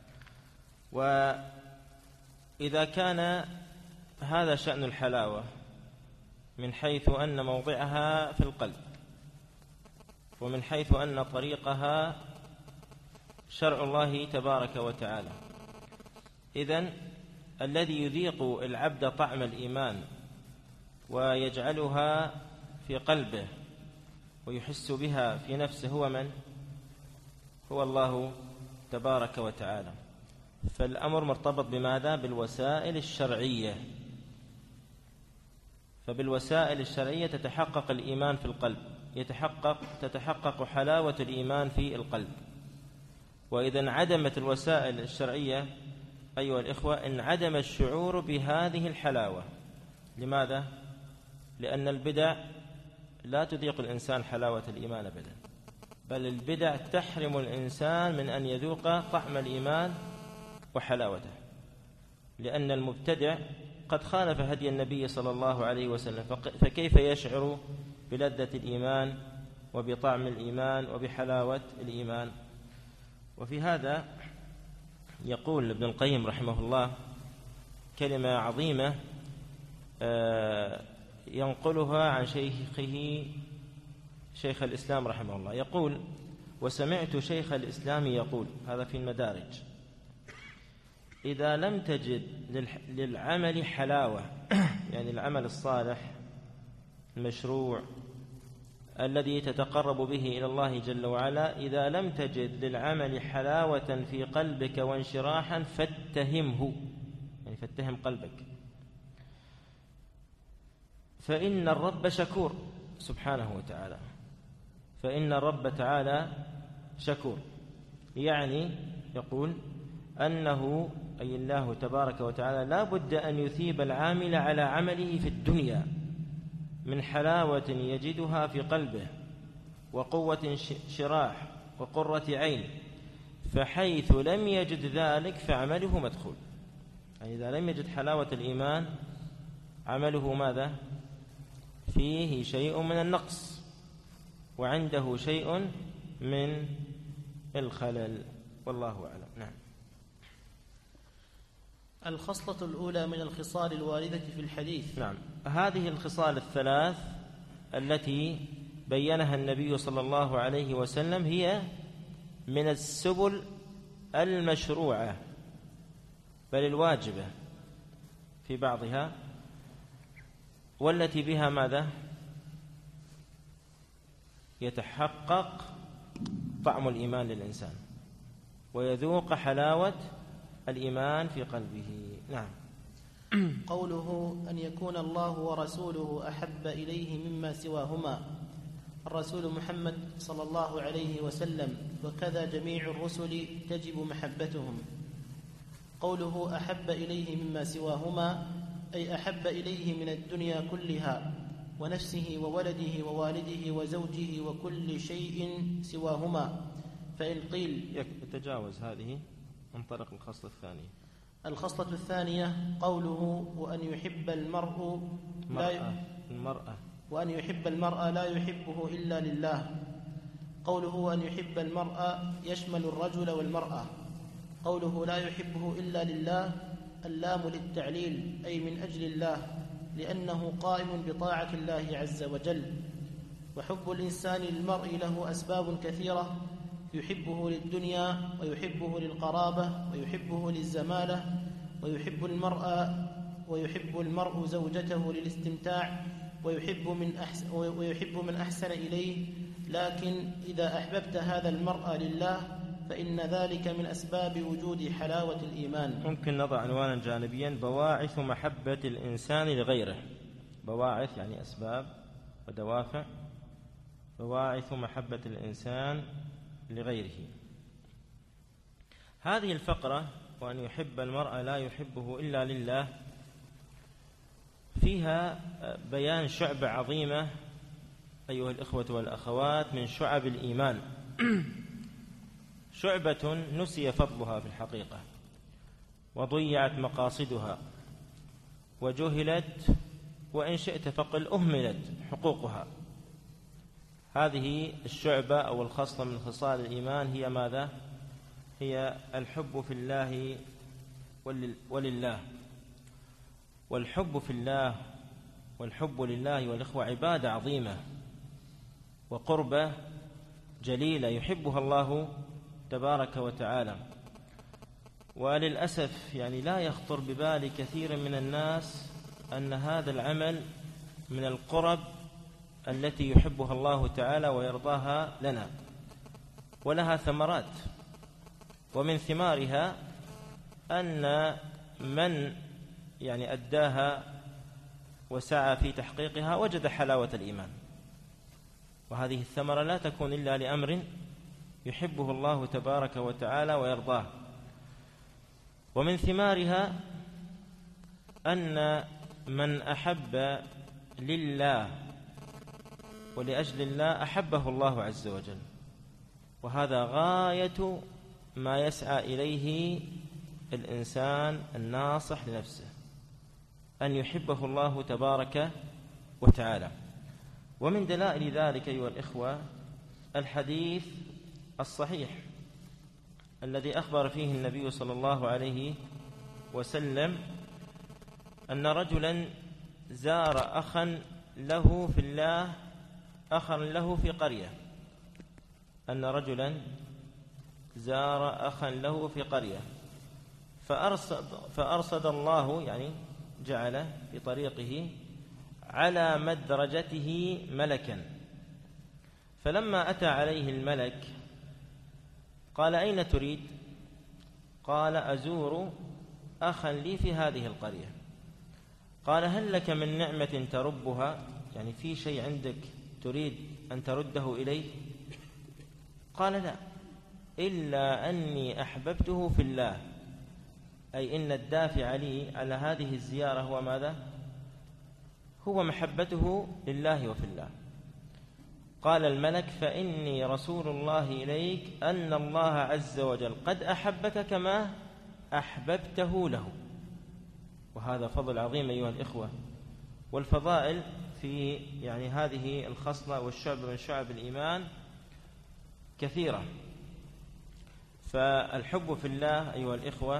وإذا كان هذا شأن الحلاوة من حيث أن موضعها في القلب، ومن حيث أن طريقها شرع الله تبارك وتعالى، إذن الذي يذيق العبد طعم الإيمان ويجعلها في قلبه ويحس بها في نفسه هو من؟ هو الله تبارك وتعالى. فالأمر مرتبط بماذا؟ بالوسائل الشرعية. فبالوسائل الشرعية تتحقق الإيمان في القلب، يتحقق تتحقق حلاوة الإيمان في القلب. وإذا انعدمت الوسائل الشرعية أيها الإخوة انعدم الشعور بهذه الحلاوة. لماذا؟ لأن البدع لا تذيق الإنسان حلاوة الإيمان أبدا، بل البدع تحرم الإنسان من أن يذوق طعم الإيمان وحلاوته، لأن المبتدع قد خالف هدي النبي صلى الله عليه وسلم، فكيف يشعر بلذة الإيمان وبطعم الإيمان وبحلاوة الإيمان؟ وفي هذا يقول ابن القيم رحمه الله كلمة عظيمة ينقلها عن شيخه شيخ الإسلام رحمه الله. يقول: وسمعت شيخ الإسلام يقول، هذا في المدارج: إذا لم تجد للعمل حلاوة، يعني العمل الصالح المشروع الذي تتقرب به إلى الله جل وعلا، إذا لم تجد للعمل حلاوة في قلبك وانشراحا فاتهمه، يعني فاتهم قلبك، فإن الرب شكور سبحانه وتعالى، فإن الرب تعالى شكور. يعني يقول أنه أي الله تبارك وتعالى لا بد أن يثيب العامل على عمله في الدنيا من حلاوة يجدها في قلبه وقوة شراح وقرة عين، فحيث لم يجد ذلك فعمله مدخول. يعني إذا لم يجد حلاوة الإيمان عمله ماذا؟ فيه شيء من النقص وعنده شيء من الخلل، والله أعلم. نعم. الخصلة الأولى من الخصال الواردة في الحديث. نعم، هذه الخصال الثلاث التي بينها النبي صلى الله عليه وسلم هي من السبل المشروعة بل الواجبة في بعضها، والتي بها ماذا؟ يتحقق طعم الإيمان للإنسان ويذوق حلاوة الإيمان في قلبه. نعم. قوله أن يكون الله ورسوله أحب إليه مما سواهما، الرسول محمد صلى الله عليه وسلم وكذا جميع الرسل تجب محبتهم. قوله أحب إليه مما سواهما أي أحب إليه من الدنيا كلها ونفسه وولده ووالده وزوجه وكل شيء سواهما. فإن قيل يتجاوز هذه انطلق الخصلة الثانية. الخصلة الثانية قوله وأن يحب المرء لا ي... المرأة وأن يحب المرء لا يحبه إلا لله. قوله أن يحب المرء يشمل الرجل والمرأة. قوله لا يحبه إلا لله اللام للتعليل أي من أجل الله، لأنه قائم بطاعة الله عز وجل. وحب الإنسان للمرء له أسباب كثيرة، يحبه للدنيا ويحبه للقرابة ويحبه للزمالة، ويحب المرء ويحب المرء زوجته للاستمتاع، ويحب من أحسن ويحب من أحسن إليه. لكن إذا أحببت هذا المرء لله فإن ذلك من أسباب وجود حلاوة الإيمان. ممكن نضع عنوانا جانبيا: بواعث محبة الإنسان لغيره. بواعث يعني أسباب ودوافع، بواعث محبة الإنسان لغيره. هذه الفقرة وأن يحب المرء لا يحبه إلا لله فيها بيان شعبة عظيمة أيها الإخوة والأخوات من شعب الإيمان، شعبة نسي فضلها في الحقيقة وضيعت مقاصدها وجهلت، وإن شئت فقل أهملت حقوقها. هذه الشعبة أو الخصلة من خصال الإيمان هي ماذا؟ هي الحب في الله ولله. والحب في الله والحب لله والإخوة عبادة عظيمة وقربة جليلة يحبها الله تبارك وتعالى. وللأسف يعني لا يخطر ببال كثير من الناس أن هذا العمل من القرب التي يحبها الله تعالى ويرضاها لنا، ولها ثمرات، ومن ثمارها أن من يعني أداها وسعى في تحقيقها وجد حلاوة الإيمان. وهذه الثمرة لا تكون إلا لأمر يحبه الله تبارك وتعالى ويرضاه. ومن ثمارها أن من أحب لله ولأجل الله أحبه الله عز وجل، وهذا غاية ما يسعى إليه الإنسان الناصح لنفسه، أن يحبه الله تبارك وتعالى. ومن دلائل ذلك أيها الإخوة الحديث الصحيح الذي أخبر فيه النبي صلى الله عليه وسلم أن رجلا زار أخا له في الله أخا له في قرية أن رجلا زار أخا له في قرية فأرصد, فأرصد الله يعني جعل في طريقه على مدرجته ملكا، فلما أتى عليه الملك قال: أين تريد؟ قال: أزور أخا لي في هذه القرية. قال: هل لك من نعمة تربها؟ يعني في شيء عندك تريد أن ترده إليه؟ قال: لا، إلا أني أحببته في الله، أي إن الدافع لي على هذه الزيارة هو ماذا؟ هو محبته لله وفي الله. قال الملك: فإني رسول الله إليك أن الله عز وجل قد أحبك كما أحببته له. وهذا فضل عظيم أيها الإخوة. والفضائل في يعني هذه الخصلة والشعب من شعب الإيمان كثيرة. فالحب في الله أيها الإخوة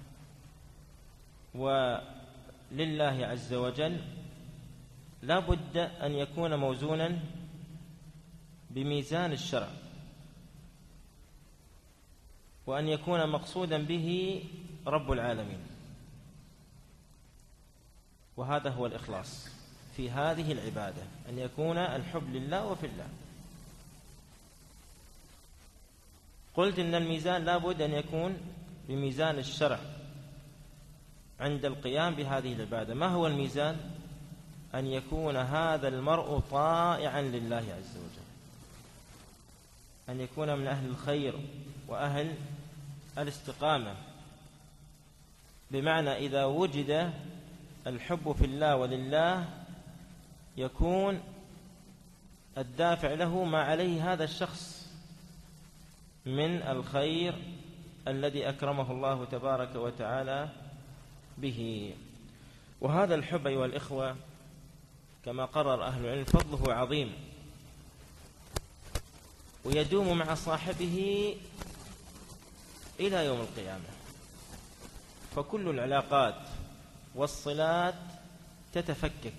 ولله عز وجل لا بد أن يكون موزونا بميزان الشرع، وأن يكون مقصودا به رب العالمين، وهذا هو الإخلاص في هذه العبادة، أن يكون الحب لله وفي الله. قلت إن الميزان لابد أن يكون بميزان الشرع عند القيام بهذه العبادة. ما هو الميزان؟ أن يكون هذا المرء طائعا لله عز وجل، أن يكون من أهل الخير وأهل الاستقامة، بمعنى إذا وجد الحب في الله ولله يكون الدافع له ما عليه هذا الشخص من الخير الذي أكرمه الله تبارك وتعالى به. وهذا الحب أيها الإخوة كما قرر أهل العلم فضله عظيم، ويدوم مع صاحبه إلى يوم القيامة. فكل العلاقات والصلات تتفكك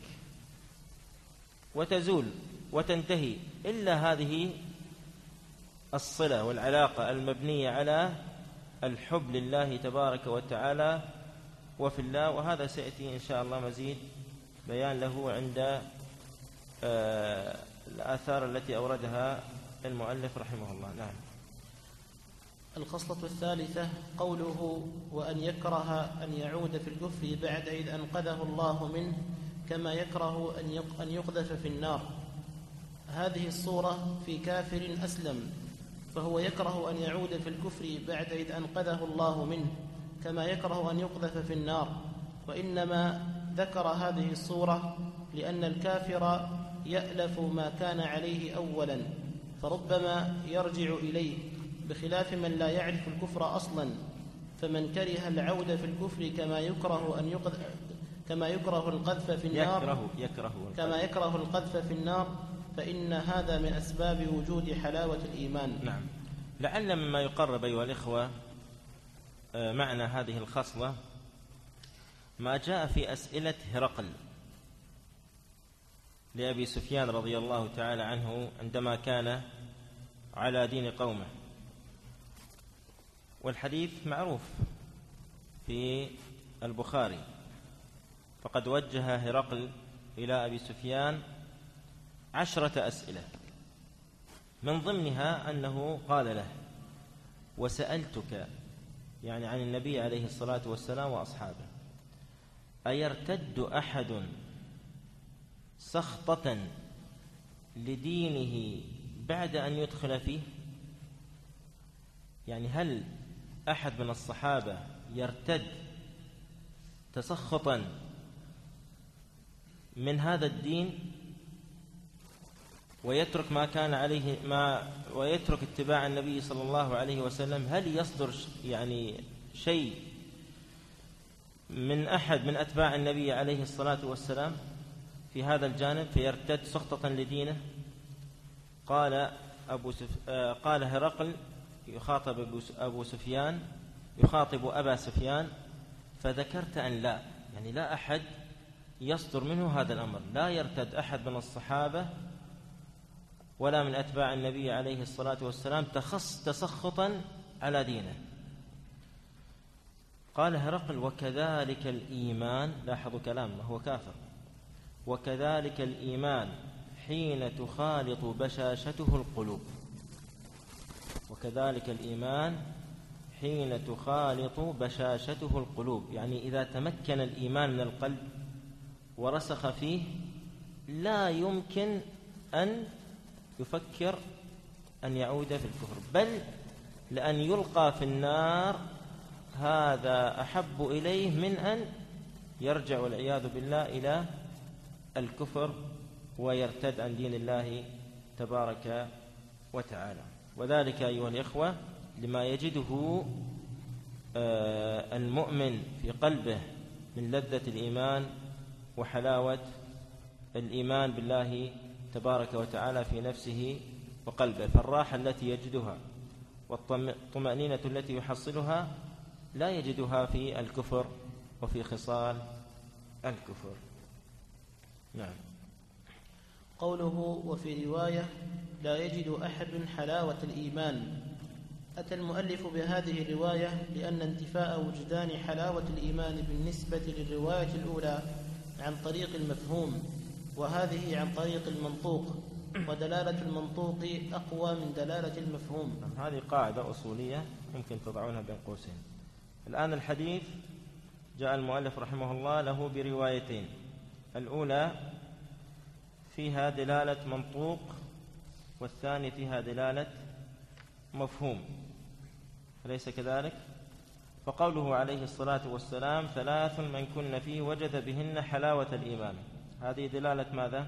وتزول وتنتهي إلا هذه الصلة والعلاقة المبنية على الحب لله تبارك وتعالى وفي الله. وهذا سيأتي إن شاء الله مزيد بيان له عند آه الآثار التي أوردها المؤلف رحمه الله. نعم. الخصلة الثالثة قوله وأن يكره أن يعود في الكفر بعد إذ أنقذه الله منه كما يكره أن يقذف في النار. هذه الصورة في كافر أسلم، فهو يكره أن يعود في الكفر بعد إذ أنقذه الله منه كما يكره أن يقذف في النار، وإنما ذكر هذه الصورة لأن الكافر يألف ما كان عليه أولا فربما يرجع إليه، بخلاف من لا يعرف الكفر أصلا. فمن كره العودة في الكفر كما يكره أن يقذف كما يكره القذف في النار يكره يكره كما يكره القذف في النار فإن هذا من أسباب وجود حلاوة الإيمان. نعم. لعل مما يقرب أيها الإخوة معنى هذه الخصلة ما جاء في أسئلة هرقل لأبي سفيان رضي الله تعالى عنه عندما كان على دين قومه، والحديث معروف في البخاري. فقد وجه هرقل إلى أبي سفيان عشرة أسئلة، من ضمنها أنه قال له وسألتك يعني عن النبي عليه الصلاة والسلام وأصحابه أيرتد أحد سخطة لدينه بعد أن يدخل فيه؟ يعني هل أحد من الصحابة يرتد تسخطا من هذا الدين ويترك ما كان عليه ما ويترك اتباع النبي صلى الله عليه وسلم؟ هل يصدر يعني شيء من أحد من أتباع النبي عليه الصلاة والسلام في هذا الجانب فيرتد سخطة لدينه؟ قال أبو سف... قال هرقل يخاطب أبو سفيان يخاطب أبا سفيان فذكرت أن لا يعني لا أحد يصدر منه هذا الأمر، لا يرتد أحد من الصحابة ولا من أتباع النبي عليه الصلاة والسلام تخص تسخطا على دينه. قال هرقل وكذلك الإيمان، لاحظوا كلامه، هو كافر، وكذلك الإيمان حين تخالط بشاشته القلوب، وكذلك الإيمان حين تخالط بشاشته القلوب، يعني إذا تمكن الإيمان من القلب ورسخ فيه لا يمكن أن يفكر أن يعود في الكفر، بل لأن يلقى في النار هذا أحب إليه من أن يرجع والعياذ بالله إلى الكفر ويرتد عن دين الله تبارك وتعالى. وذلك أيها الإخوة لما يجده المؤمن في قلبه من لذة الإيمان وحلاوة الإيمان بالله تبارك وتعالى في نفسه وقلبه. فالراحة التي يجدها والطمأنينة التي يحصلها لا يجدها في الكفر وفي خصال الكفر. نعم. قوله وفي رواية لا يجد أحد حلاوة الإيمان، أتى المؤلف بهذه الرواية لأن انتفاء وجدان حلاوة الإيمان بالنسبة للرواية الأولى عن طريق المفهوم، وهذه عن طريق المنطوق، ودلالة المنطوق أقوى من دلالة المفهوم. هذه قاعدة أصولية ممكن تضعونها بين قوسين. الآن الحديث جاء المؤلف رحمه الله له بروايتين، الأولى فيها دلالة منطوق والثاني فيها دلالة مفهوم، أليس كذلك؟ فقوله عليه الصلاة والسلام ثلاث من كن فيه وجد بهن حلاوة الإيمان، هذه دلالة ماذا؟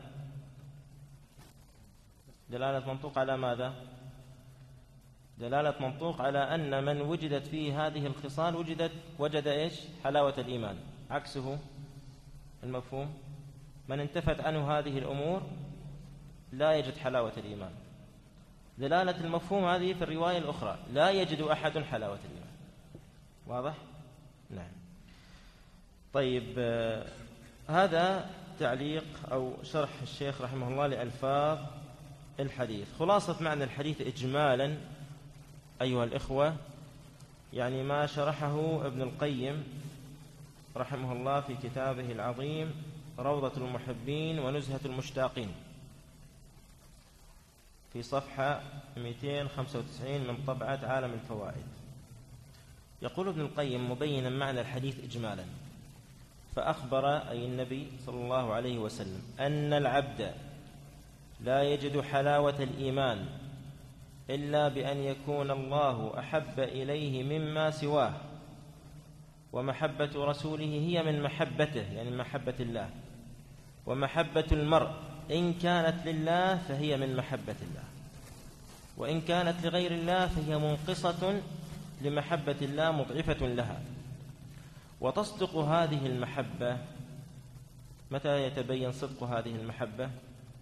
دلالة منطوق على ماذا؟ دلالة منطوق على أن من وجدت فيه هذه الخصال وجدت وجد إيش؟ حلاوة الإيمان. عكسه المفهوم، من انتفت عنه هذه الأمور لا يجد حلاوة الإيمان. دلالة المفهوم هذه في الرواية الأخرى لا يجد أحد حلاوة الإيمان. واضح؟ نعم. طيب، آه هذا تعليق أو شرح الشيخ رحمه الله لألفاظ الحديث. خلاصة معنى الحديث إجمالا أيها الإخوة، يعني ما شرحه ابن القيم رحمه الله في كتابه العظيم روضة المحبين ونزهة المشتاقين في صفحة مئتين وخمسة وتسعين من طبعة عالم الفوائد. يقول ابن القيم مبينا معنى الحديث إجمالا: فأخبر أي النبي صلى الله عليه وسلم أن العبد لا يجد حلاوة الإيمان إلا بأن يكون الله أحب إليه مما سواه، ومحبة رسوله هي من محبته يعني محبة الله، ومحبة المرء إن كانت لله فهي من محبة الله، وإن كانت لغير الله فهي منقصة لمحبة الله مضعفة لها. وتصدق هذه المحبة، متى يتبين صدق هذه المحبة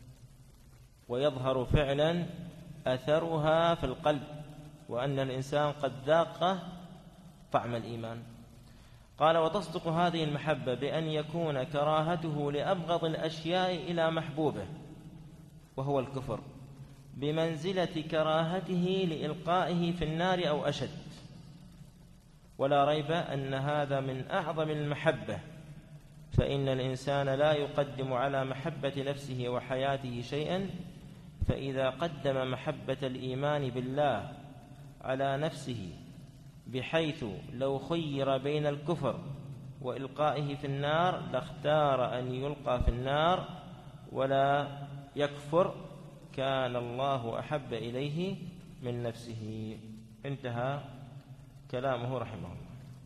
ويظهر فعلا أثرها في القلب وأن الإنسان قد ذاق طعم الإيمان؟ قال: وتصدق هذه المحبة بأن يكون كراهته لأبغض الأشياء إلى محبوبه وهو الكفر بمنزلة كراهته لإلقائه في النار أو أشد. ولا ريب أن هذا من أعظم المحبة، فإن الإنسان لا يقدم على محبة نفسه وحياته شيئا، فإذا قدم محبة الإيمان بالله على نفسه بحيث لو خير بين الكفر وإلقائه في النار لاختار أن يلقى في النار ولا يكفر، كان الله أحب إليه من نفسه. انتهى كلامه رحمه الله.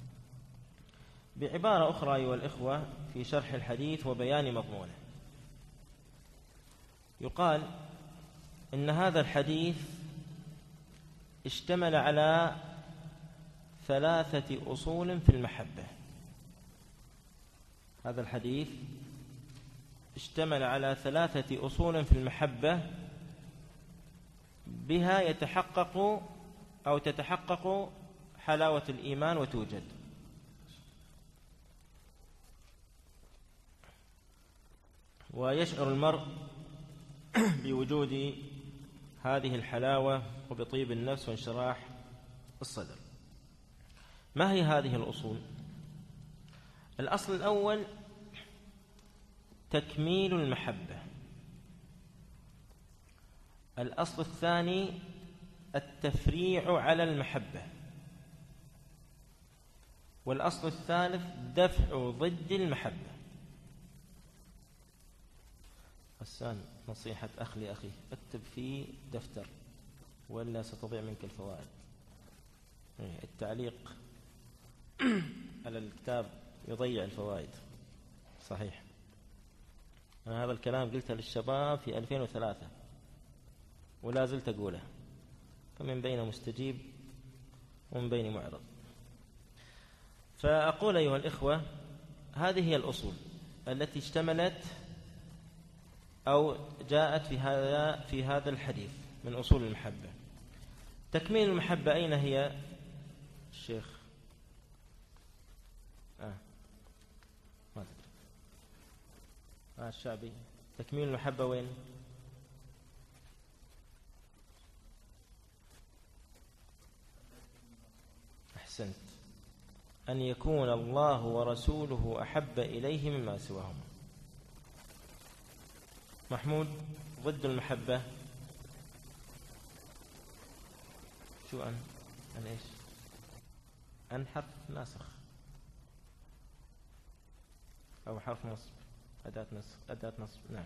بعبارة أخرى أيها الإخوة في شرح الحديث وبيان مضمونه، يقال إن هذا الحديث اشتمل على ثلاثة أصول في المحبة. هذا الحديث اشتمل على ثلاثة أصول في المحبة بها يتحقق أو تتحقق حلاوة الإيمان وتوجد. ويشعر المرء بوجود هذه الحلاوة وبطيب النفس وانشراح الصدر. ما هي هذه الأصول؟ الأصل الأول تكميل المحبة. الأصل الثاني التفريع على المحبة. والأصل الثالث دفع ضد المحبة. حسان، نصيحة أخ لأخيه، اكتب في دفتر ولا ستضيع منك الفوائد. التعليق على الكتاب يضيع الفوائد. صحيح، أنا هذا الكلام قلته للشباب في ألفين وثلاثة ولا زلت أقوله، فمن بين مستجيب ومن بين معرض. فأقول أيها الإخوة، هذه هي الأصول التي اشتملت أو جاءت في هذا في هذا الحديث من أصول المحبة. تكميل المحبة أين هي الشيخ؟ آه ما تدري. آه الشعبي، تكميل المحبة وين؟ أحسنت، أن يكون الله ورسوله أحب إليه مما سواهما. محمود، ضد المحبة شو؟ أن أن إيش؟ أن حرف ناسخ أو حرف نصب، أداة نصب، أداة نصب. نعم.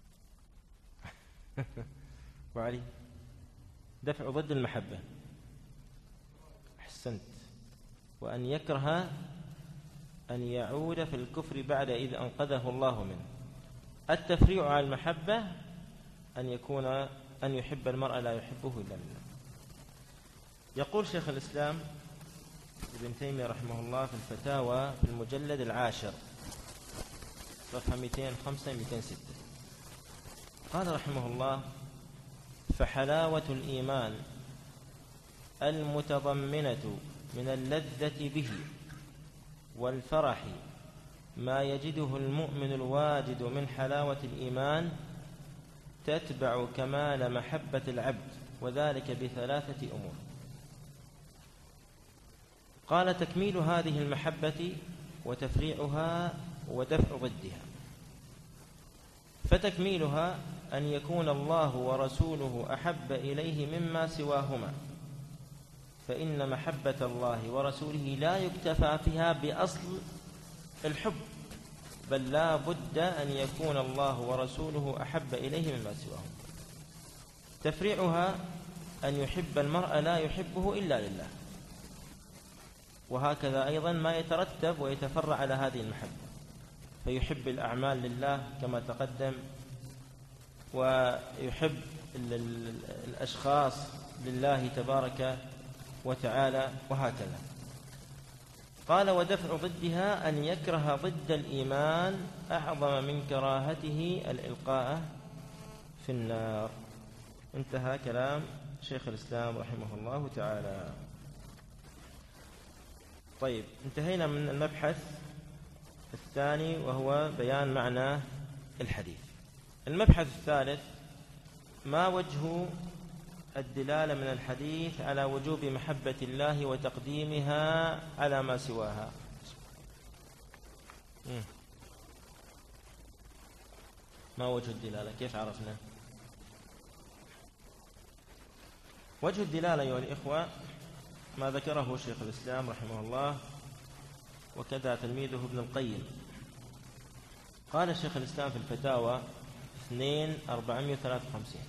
وعلي، دفع ضد المحبة. أحسنت. وأن يكره أن يعود في الكفر بعد إذ أنقذه الله منه. التفريع على المحبة أن يكون أن يحب المرء لا يحبه إلا لله. يقول شيخ الإسلام ابن تيمية رحمه الله في الفتاوى في المجلد العاشر صفحة مئتين وخمسة مئتين وستة، قال رحمه الله: فحلاوة الإيمان المتضمنة من اللذة به والفرح ما يجده المؤمن الواجد من حلاوة الإيمان تتبع كمال محبة العبد، وذلك بثلاثة أمور. قال: تكميل هذه المحبة وتفريعها ودفع ضدها. فتكميلها أن يكون الله ورسوله أحب إليه مما سواهما، فإن محبة الله ورسوله لا يكتفى فيها بأصل الحب، بل لا بد أن يكون الله ورسوله أحب إليه مما سواهما. تفريعها أن يحب المرء لا يحبه إلا لله، وهكذا أيضا ما يترتب ويتفرع على هذه المحبة، فيحب الأعمال لله كما تقدم، ويحب الأشخاص لله تبارك وتعالى، وهكذا. قال: ودفع ضدها أن يكره ضد الإيمان أعظم من كراهته الإلقاء في النار. انتهى كلام شيخ الإسلام رحمه الله تعالى. طيب، انتهينا من المبحث الثاني وهو بيان معنى الحديث. المبحث الثالث: ما وجه الدلالة من الحديث على وجوب محبة الله وتقديمها على ما سواها؟ ما وجه الدلالة؟ كيف عرفنا؟ وجه الدلالة أيها الإخوة ما ذكره شيخ الإسلام رحمه الله وكذا تلميذه ابن القيم. قال الشيخ الإسلام في الفتاوى اثنين أربعمائة وثلاثة وخمسين،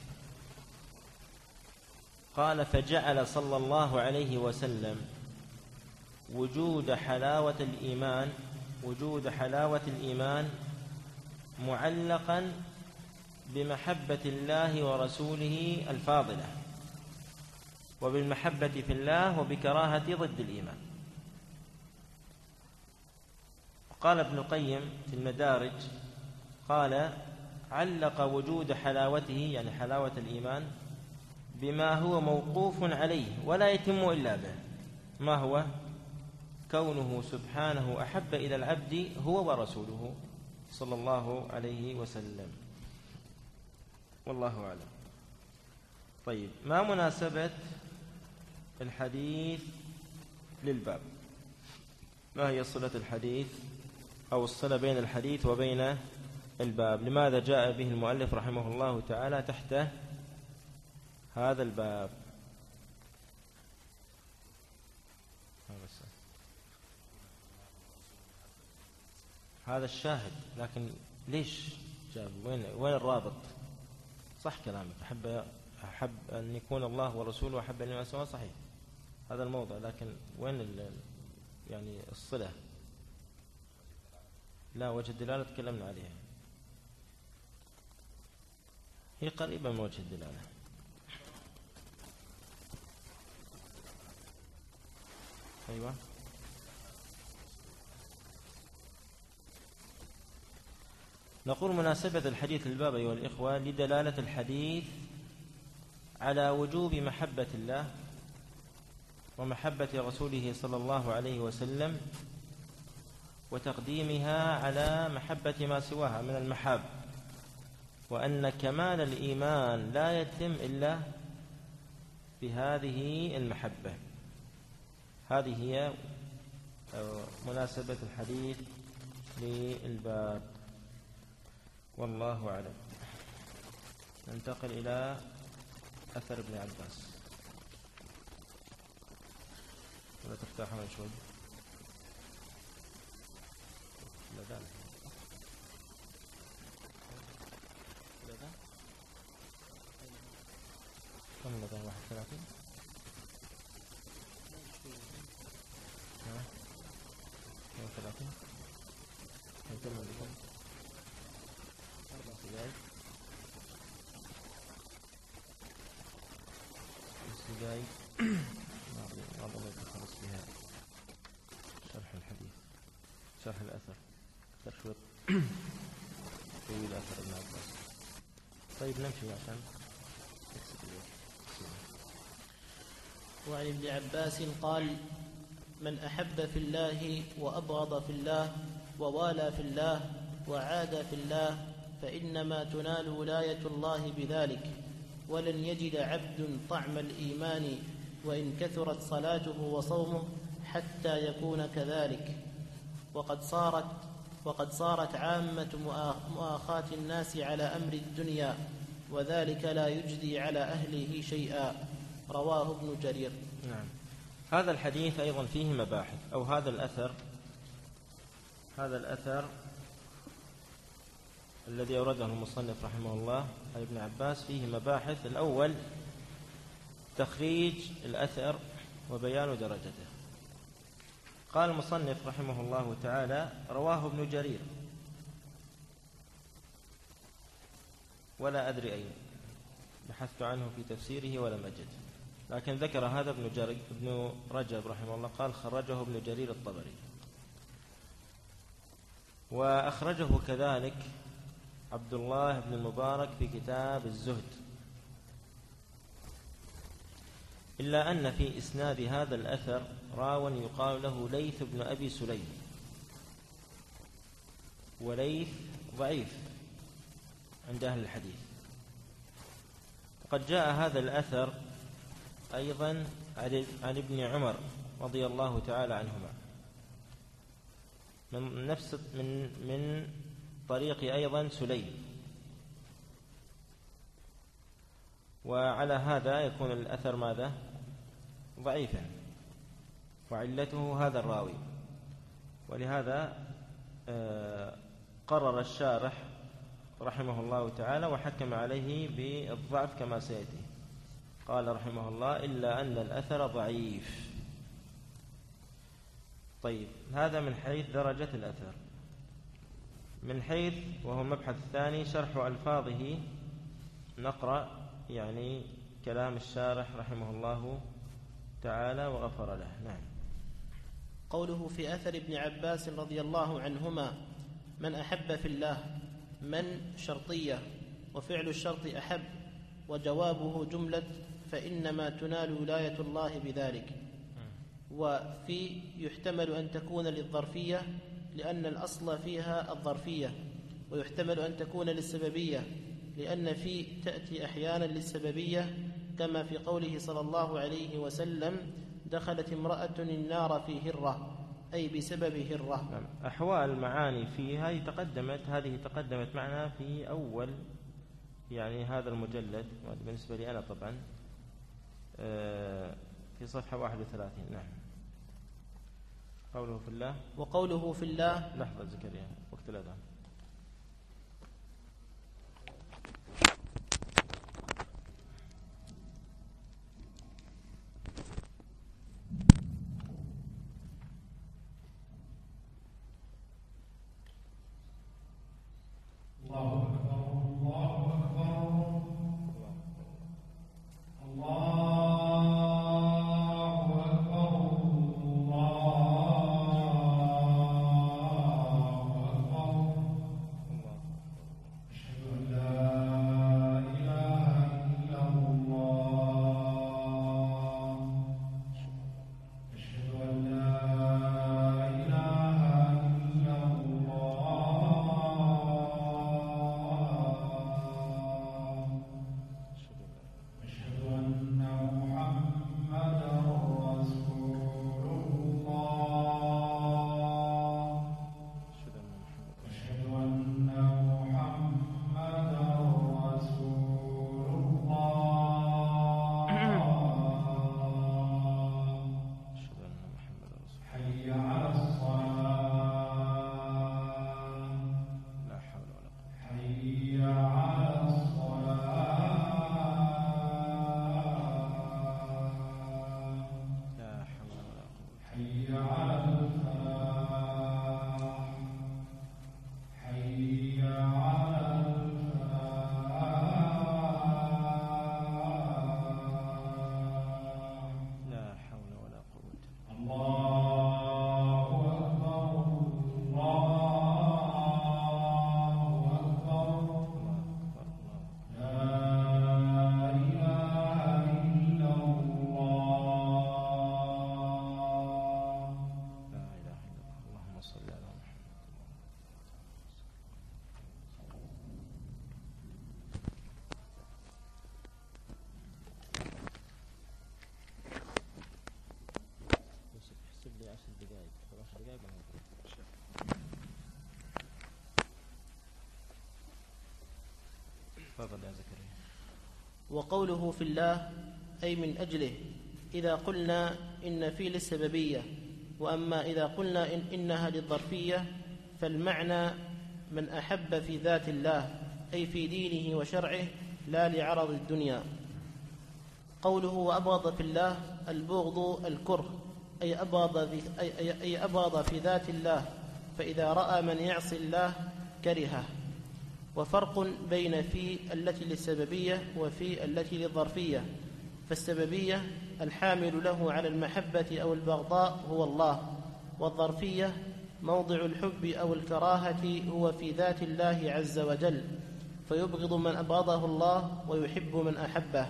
قال: فجعل صلى الله عليه وسلم وجود حلاوة الإيمان وجود حلاوة الإيمان معلقا بمحبة الله ورسوله الفاضلة، وبالمحبة في الله، وبكراهة ضد الإيمان. قال ابن القيم في المدارج، قال: علق وجود حلاوته يعني حلاوة الإيمان بما هو موقوف عليه ولا يتم إلا به. ما هو؟ كونه سبحانه أحب إلى العبد هو ورسوله صلى الله عليه وسلم، والله أعلم. طيب، ما مناسبة الحديث للباب؟ ما هي صلة الحديث أو الصلة بين الحديث وبين الباب؟ لماذا جاء به المؤلف رحمه الله تعالى تحت هذا الباب؟ هذا الشاهد، لكن ليش جاب؟ وين وين الرابط؟ صح كلامك، أحب أحب أن يكون الله ورسوله أحب أن يسوى، صحيح هذا الموضع، لكن وين ال يعني الصلة؟ لا، وجه الدلالة تكلمنا عليها، هي قريبة من وجه الدلالة. أيوة. نقول مناسبة الحديث للباب أيها الإخوة لدلالة الحديث على وجوب محبة الله ومحبة رسوله صلى الله عليه وسلم، وتقديمها على محبة ما سواها من المحاب، وأن كمال الإيمان لا يتم إلا بهذه المحبة. هذه هي مناسبة الحديث للباب، والله أعلم. ننتقل إلى أثر ابن عباس. ولا تفتحون شوي؟ لا ذا لا ذا كم لذا واحد ثلاثين؟ ها؟ كم ثلاثين؟ كم لذا؟ أربع سجاير السجاير ما أظن خلص بها شرح الحديث، شرح الأثر أثر شوط طويل أثر ابن عباس. طيب نمشي عشان نكسب الوقت. وعن ابن عباس قال: من أحب في الله وأبغض في الله ووالى في الله وعاد في الله فإنما تنال ولاية الله بذلك، ولن يجد عبد طعم الإيمان وإن كثرت صلاته وصومه حتى يكون كذلك. وقد صارت وقد صارت عامة مؤاخاة الناس على أمر الدنيا، وذلك لا يجدي على أهله شيئا. رواه ابن جرير. نعم. هذا الحديث أيضا فيه مباحث، أو هذا الأثر هذا الأثر الذي أورده المصنف رحمه الله عن ابن عباس فيه مباحث. الأول تخريج الأثر وبيان درجته. قال المصنف رحمه الله تعالى: رواه ابن جرير، ولا أدري أين، بحثت عنه في تفسيره ولم أجد، لكن ذكر هذا ابن, جري ابن رجب رحمه الله قال خرجه ابن جرير الطبري، وأخرجه كذلك عبد الله بن المبارك في كتاب الزهد، إلا أن في إسناد هذا الأثر راو يقال له ليث بن أبي سليم، وليث ضعيف عند أهل الحديث. وقد جاء هذا الأثر أيضا عن ابن عمر رضي الله تعالى عنهما من نفس من من طريق أيضا سليم، وعلى هذا يكون الأثر ماذا؟ ضعيفا، وعلته هذا الراوي. ولهذا قرر الشارح رحمه الله تعالى وحكم عليه بالضعف كما سيأتي. قال رحمه الله: إلا أن الأثر ضعيف. طيب، هذا من حيث درجة الأثر. من حيث وهو المبحث الثاني شرح ألفاظه، نقرأ يعني كلام الشارح رحمه الله تعالى وغفر له. نعم. قوله في أثر ابن عباس رضي الله عنهما: من أحب في الله، من شرطية، وفعل الشرط أحب، وجوابه جملة فإنما تنال ولاية الله بذلك. وفي يحتمل أن تكون للظرفية لأن الأصل فيها الظرفية، ويحتمل أن تكون للسببية لأن في تأتي أحيانا للسببية، كما في قوله صلى الله عليه وسلم: دخلت امرأة النار في هرة، أي بسبب هرة. أحوال المعاني فيها تقدمت، هذه تقدمت معنا في أول يعني هذا المجلد بالنسبة لي أنا طبعا في صفحة واحد وثلاثين. نعم. قوله في الله. وقوله في الله. لحظة زكريا، وقت الأذان. تفضل يا زكريا. وقوله في الله أي من أجله إذا قلنا إن في للسببية، وأما إذا قلنا إن إنها للظرفية فالمعنى من أحب في ذات الله أي في دينه وشرعه لا لعرض الدنيا. قوله وأبغض في الله البغض الكره أي أبغض في, أي أي أبغض في ذات الله، فإذا رأى من يعصي الله كرهه. وفرق بين في التي للسببية وفي التي للظرفية، فالسببية الحامل له على المحبة أو البغضاء هو الله، والظرفية موضع الحب أو الكراهة هو في ذات الله عز وجل، فيبغض من أبغضه الله ويحب من أحبه.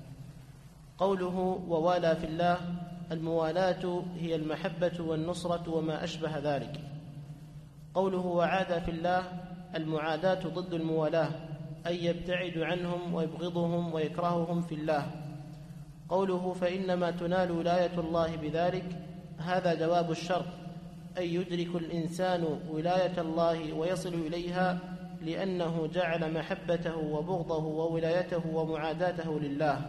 قوله ووالى في الله الموالاة هي المحبة والنصرة وما أشبه ذلك. قوله وعاد في الله المعاداة ضد الموالاة أي يبتعد عنهم ويبغضهم ويكرههم في الله. قوله فإنما تنال ولاية الله بذلك هذا جواب الشرط، أي يدرك الإنسان ولاية الله ويصل إليها لأنه جعل محبته وبغضه وولايته ومعاداته لله.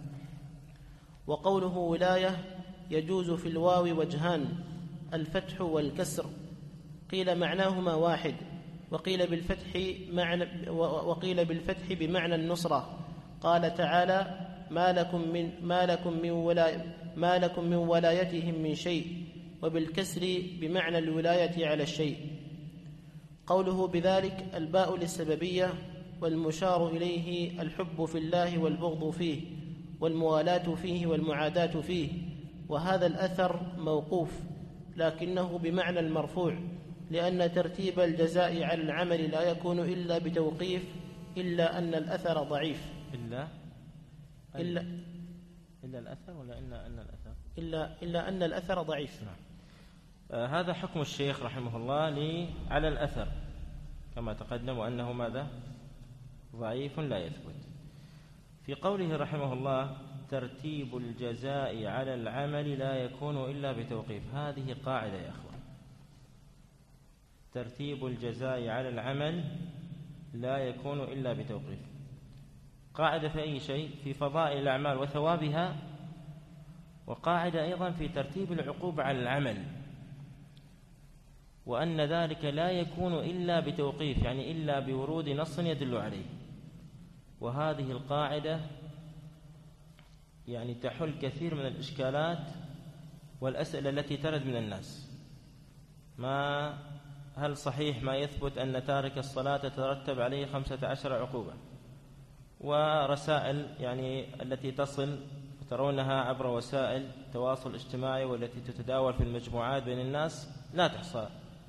وقوله ولاية يجوز في الواو وجهان، الفتح والكسر، قيل معناهما واحد، وقيل بالفتح معنى وقيل بالفتح بمعنى النصرة. قال تعالى ما لكم من ما لكم من ولاية ما لكم من ولايتهم من شيء، وبالكسر بمعنى الولاية على الشيء. قوله بذلك الباء للسببية، والمشار إليه الحب في الله والبغض فيه، والموالاة فيه والمعاداة فيه. وهذا الأثر موقوف لكنه بمعنى المرفوع، لأن ترتيب الجزاء على العمل لا يكون إلا بتوقيف، إلا أن الأثر ضعيف. إلا إلا إلا الأثر ولا إلا أن الأثر إلا إلا أن الأثر ضعيف. نعم. آه هذا حكم الشيخ رحمه الله لي على الأثر كما تقدم، وأنه ماذا؟ ضعيف لا يثبت. في قوله رحمه الله ترتيب الجزاء على العمل لا يكون إلا بتوقيف، هذه قاعدة يا أخوان. ترتيب الجزاء على العمل لا يكون إلا بتوقيف، قاعدة في أي شيء؟ في فضائل الأعمال وثوابها، وقاعدة أيضا في ترتيب العقوبة على العمل، وأن ذلك لا يكون إلا بتوقيف، يعني إلا بورود نص يدل عليه. وهذه القاعدة يعني تحل كثير من الإشكالات والأسئلة التي ترد من الناس. ما هل صحيح ما يثبت أن تارك الصلاة تترتب عليه خمسة عشر عقوبة؟ ورسائل يعني التي تصل ترونها عبر وسائل التواصل الاجتماعي والتي تتداول في المجموعات بين الناس لا تحصى.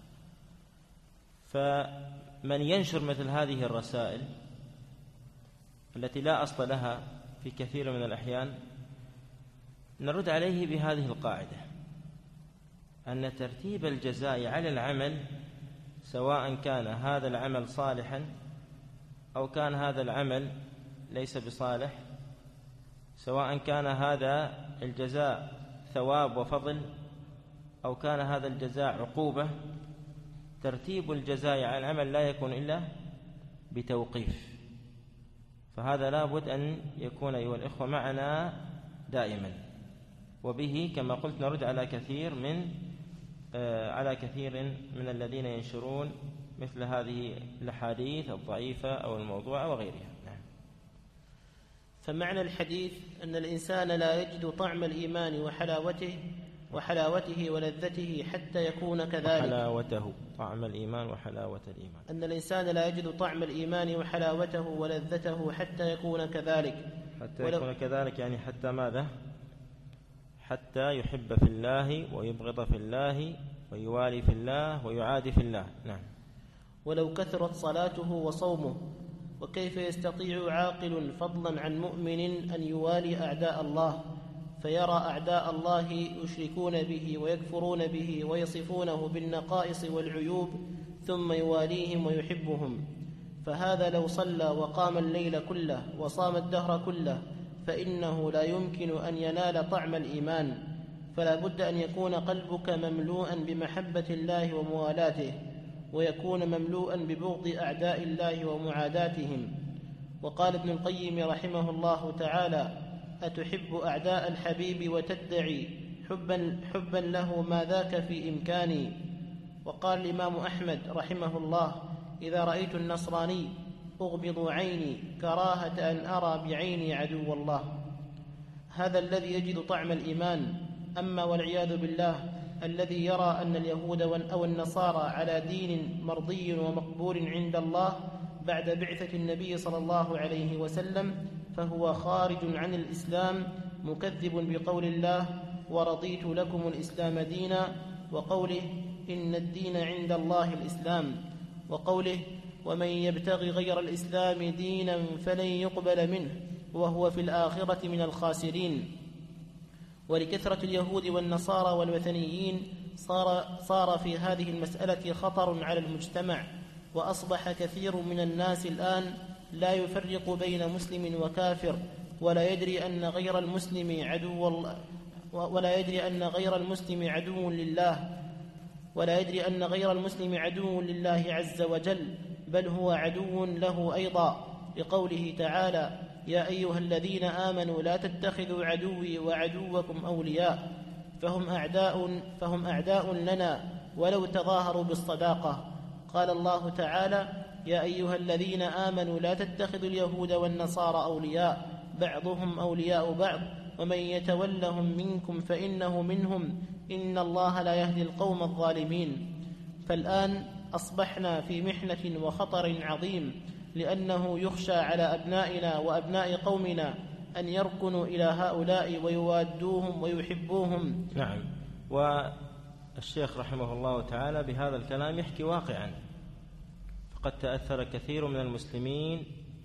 فمن ينشر مثل هذه الرسائل التي لا أصل لها في كثير من الأحيان نرد عليه بهذه القاعدة، أن ترتيب الجزاء على العمل سواء كان هذا العمل صالحا أو كان هذا العمل ليس بصالح، سواء كان هذا الجزاء ثواب وفضل أو كان هذا الجزاء عقوبة، ترتيب الجزاء على العمل لا يكون إلا بتوقيف. فهذا لابد أن يكون أيها الإخوة معنا دائما، وبه كما قلت نرد على كثير من آه على كثير من الذين ينشرون مثل هذه الأحاديث الضعيفة أو الموضوعة وغيرها. نعم. فمعنى الحديث أن الإنسان لا يجد طعم الإيمان وحلاوته وحلاوته ولذته حتى يكون كذلك. حلاوته، طعم الإيمان وحلاوة الإيمان. أن الإنسان لا يجد طعم الإيمان وحلاوته ولذته حتى يكون كذلك. حتى يكون كذلك يعني حتى ماذا؟ حتى يحب في الله ويبغض في الله ويوالي في الله ويعادي في الله. نعم. ولو كثرت صلاته وصومه، وكيف يستطيع عاقل فضلا عن مؤمن أن يوالي أعداء الله فيرى أعداء الله يشركون به ويكفرون به ويصفونه بالنقائص والعيوب ثم يواليهم ويحبهم؟ فهذا لو صلى وقام الليل كله وصام الدهر كله فإنه لا يمكن أن ينال طعم الإيمان، فلا بد أن يكون قلبك مملوءا بمحبة الله وموالاته، ويكون مملوءا ببغض أعداء الله ومعاداتهم. وقال ابن القيم رحمه الله تعالى: أتحب أعداء الحبيب وتدعي حبا, حبا له ما ذاك في إمكاني. وقال الإمام أحمد رحمه الله: إذا رأيت النصراني أغمض عيني كراهة أن أرى بعيني عدو الله. هذا الذي يجد طعم الإيمان. أما والعياذ بالله الذي يرى أن اليهود أو النصارى على دين مرضي ومقبول عند الله بعد بعثة النبي صلى الله عليه وسلم فهو خارج عن الإسلام، مكذب بقول الله: ورضيت لكم الإسلام دينا، وقوله: إن الدين عند الله الإسلام، وقوله: ومن يبتغي غير الإسلام دينا فلن يقبل منه وهو في الآخرة من الخاسرين. ولكثرة اليهود والنصارى والوثنيين صار, صار في هذه المسألة خطر على المجتمع، وأصبح كثير من الناس الآن لا يفرق بين مسلم وكافر، ولا يدري أن غير المسلم عدو الله ولا يدري أن غير المسلم عدو لله ولا يدري أن غير المسلم عدو لله عز وجل، بل هو عدو له أيضا، لقوله تعالى: يا أيها الذين آمنوا لا تتخذوا عدوي وعدوكم أولياء فهم أعداء, فهم أعداء لنا ولو تظاهروا بالصداقة. قال الله تعالى: يا أيها الذين آمنوا لا تتخذوا اليهود والنصارى أولياء بعضهم أولياء بعض ومن يتولهم منكم فإنه منهم إن الله لا يهدي القوم الظالمين. فالآن أصبحنا في محنة وخطر عظيم، لأنه يخشى على أبنائنا وأبناء قومنا أن يركنوا إلى هؤلاء ويوادوهم ويحبوهم. نعم. والشيخ رحمه الله تعالى بهذا الكلام يحكي واقعا، فقد تأثر كثير من المسلمين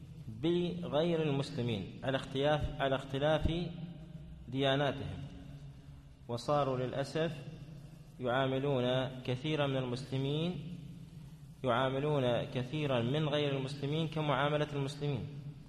بغير المسلمين على اختلاف على اختلاف دياناتهم، وصاروا للأسف يعاملون كثيرا من المسلمين يعاملون كثيرا من غير المسلمين كمعاملة المسلمين،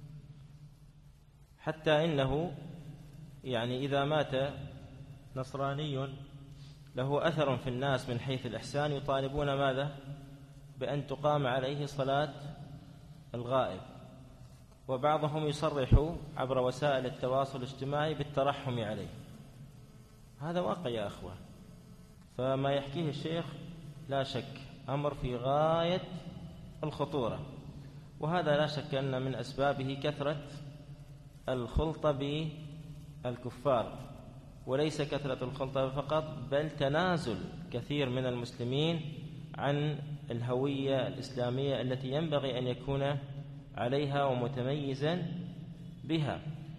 حتى إنه يعني إذا مات نصراني له أثر في الناس من حيث الإحسان يطالبون ماذا؟ بأن تقام عليه صلاة الغائب، وبعضهم يصرح عبر وسائل التواصل الاجتماعي بالترحم عليه. هذا واقع يا أخوة. فما يحكيه الشيخ لا شك أمر في غاية الخطورة، وهذا لا شك أن من أسبابه كثرة الخلطة بالكفار، وليس كثرة الخلطة فقط بل تنازل كثير من المسلمين عن الهوية الإسلامية التي ينبغي أن يكون عليها ومتميزا بها.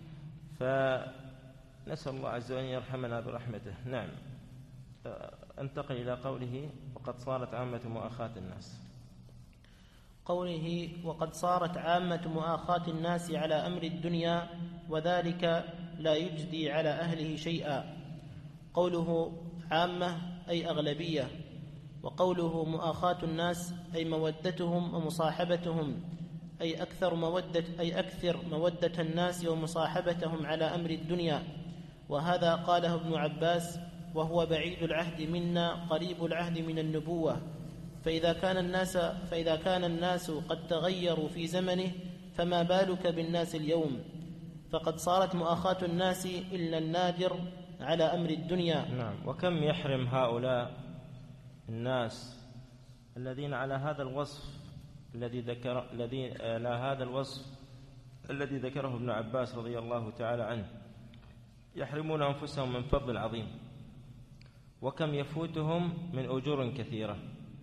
فنسأل الله عز وجل أن يرحمنا برحمته. نعم. انتقل إلى قوله: وقد صارت عامة مؤاخاة الناس. قوله: وقد صارت عامة مؤاخاة الناس على أمر الدنيا وذلك لا يجدي على أهله شيئا. قوله عامة أي أغلبية، وقوله مؤاخاة الناس أي مودتهم ومصاحبتهم، أي أكثر مودة أي أكثر مودة الناس ومصاحبتهم على أمر الدنيا. وهذا قاله ابن عباس، وهو بعيد العهد منا قريب العهد من النبوة. فإذا كان الناس فإذا كان الناس قد تغيروا في زمنه فما بالك بالناس اليوم. فقد صارت مؤاخاة الناس إلا النادر على أمر الدنيا. نعم. وكم يحرم هؤلاء الناس الذين على هذا الوصف الذي ذكر الذي على هذا الوصف الذي ذكره ابن عباس رضي الله تعالى عنه، يحرمون أنفسهم من فضل عظيم، وكم يفوتهم من أجور كثيرة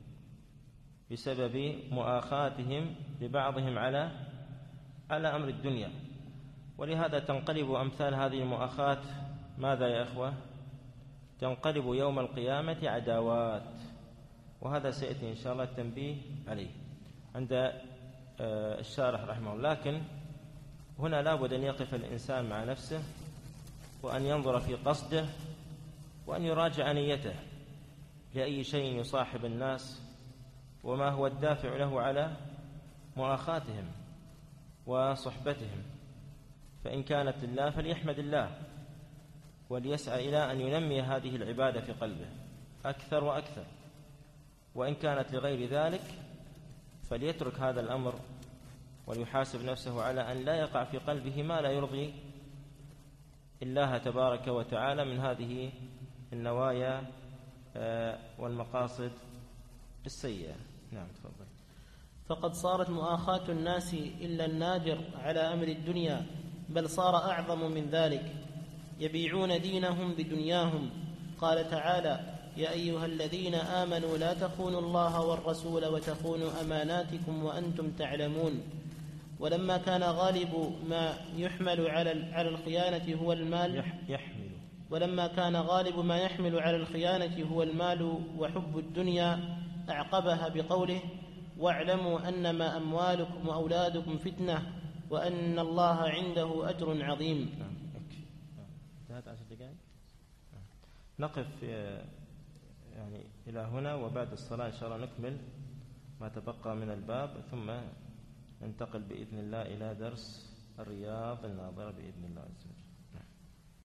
بسبب مؤاخاتهم لبعضهم على على أمر الدنيا. ولهذا تنقلب أمثال هذه المؤاخاة ماذا يا أخوة؟ تنقلب يوم القيامة عداوات، وهذا سيأتي إن شاء الله التنبيه عليه عند الشارح رحمه الله. لكن هنا لابد أن يقف الإنسان مع نفسه وأن ينظر في قصده وأن يراجع نيته لأي شيء يصاحب الناس، وما هو الدافع له على مؤاخاتهم وصحبتهم. فإن كانت لله فليحمد الله وليسعى إلى أن ينمي هذه العبادة في قلبه أكثر وأكثر، وإن كانت لغير ذلك فليترك هذا الأمر وليحاسب نفسه على أن لا يقع في قلبه ما لا يرضي الله تبارك وتعالى من هذه النوايا والمقاصد السيئة. نعم تفضل. فقد صارت مؤاخاة الناس إلا الناجر على أمر الدنيا، بل صار أعظم من ذلك، يبيعون دينهم بدنياهم. قال تعالى: يا أيها الذين آمنوا لا تخونوا الله والرسول وتخونوا أماناتكم وأنتم تعلمون. ولما كان غالب ما يحمل على على الخيانة هو المال يحمل ولما كان غالب ما يحمل على الخيانة هو المال وحب الدنيا، أعقبها بقوله: واعلموا أنما أموالكم وأولادكم فتنة وأن الله عنده أجر عظيم. انتهت عشر دقائق. نقف يعني إلى هنا، وبعد الصلاة إن شاء الله نكمل ما تبقى من الباب، ثم ننتقل بإذن الله إلى درس الرياض الناظرة بإذن الله عز وجل.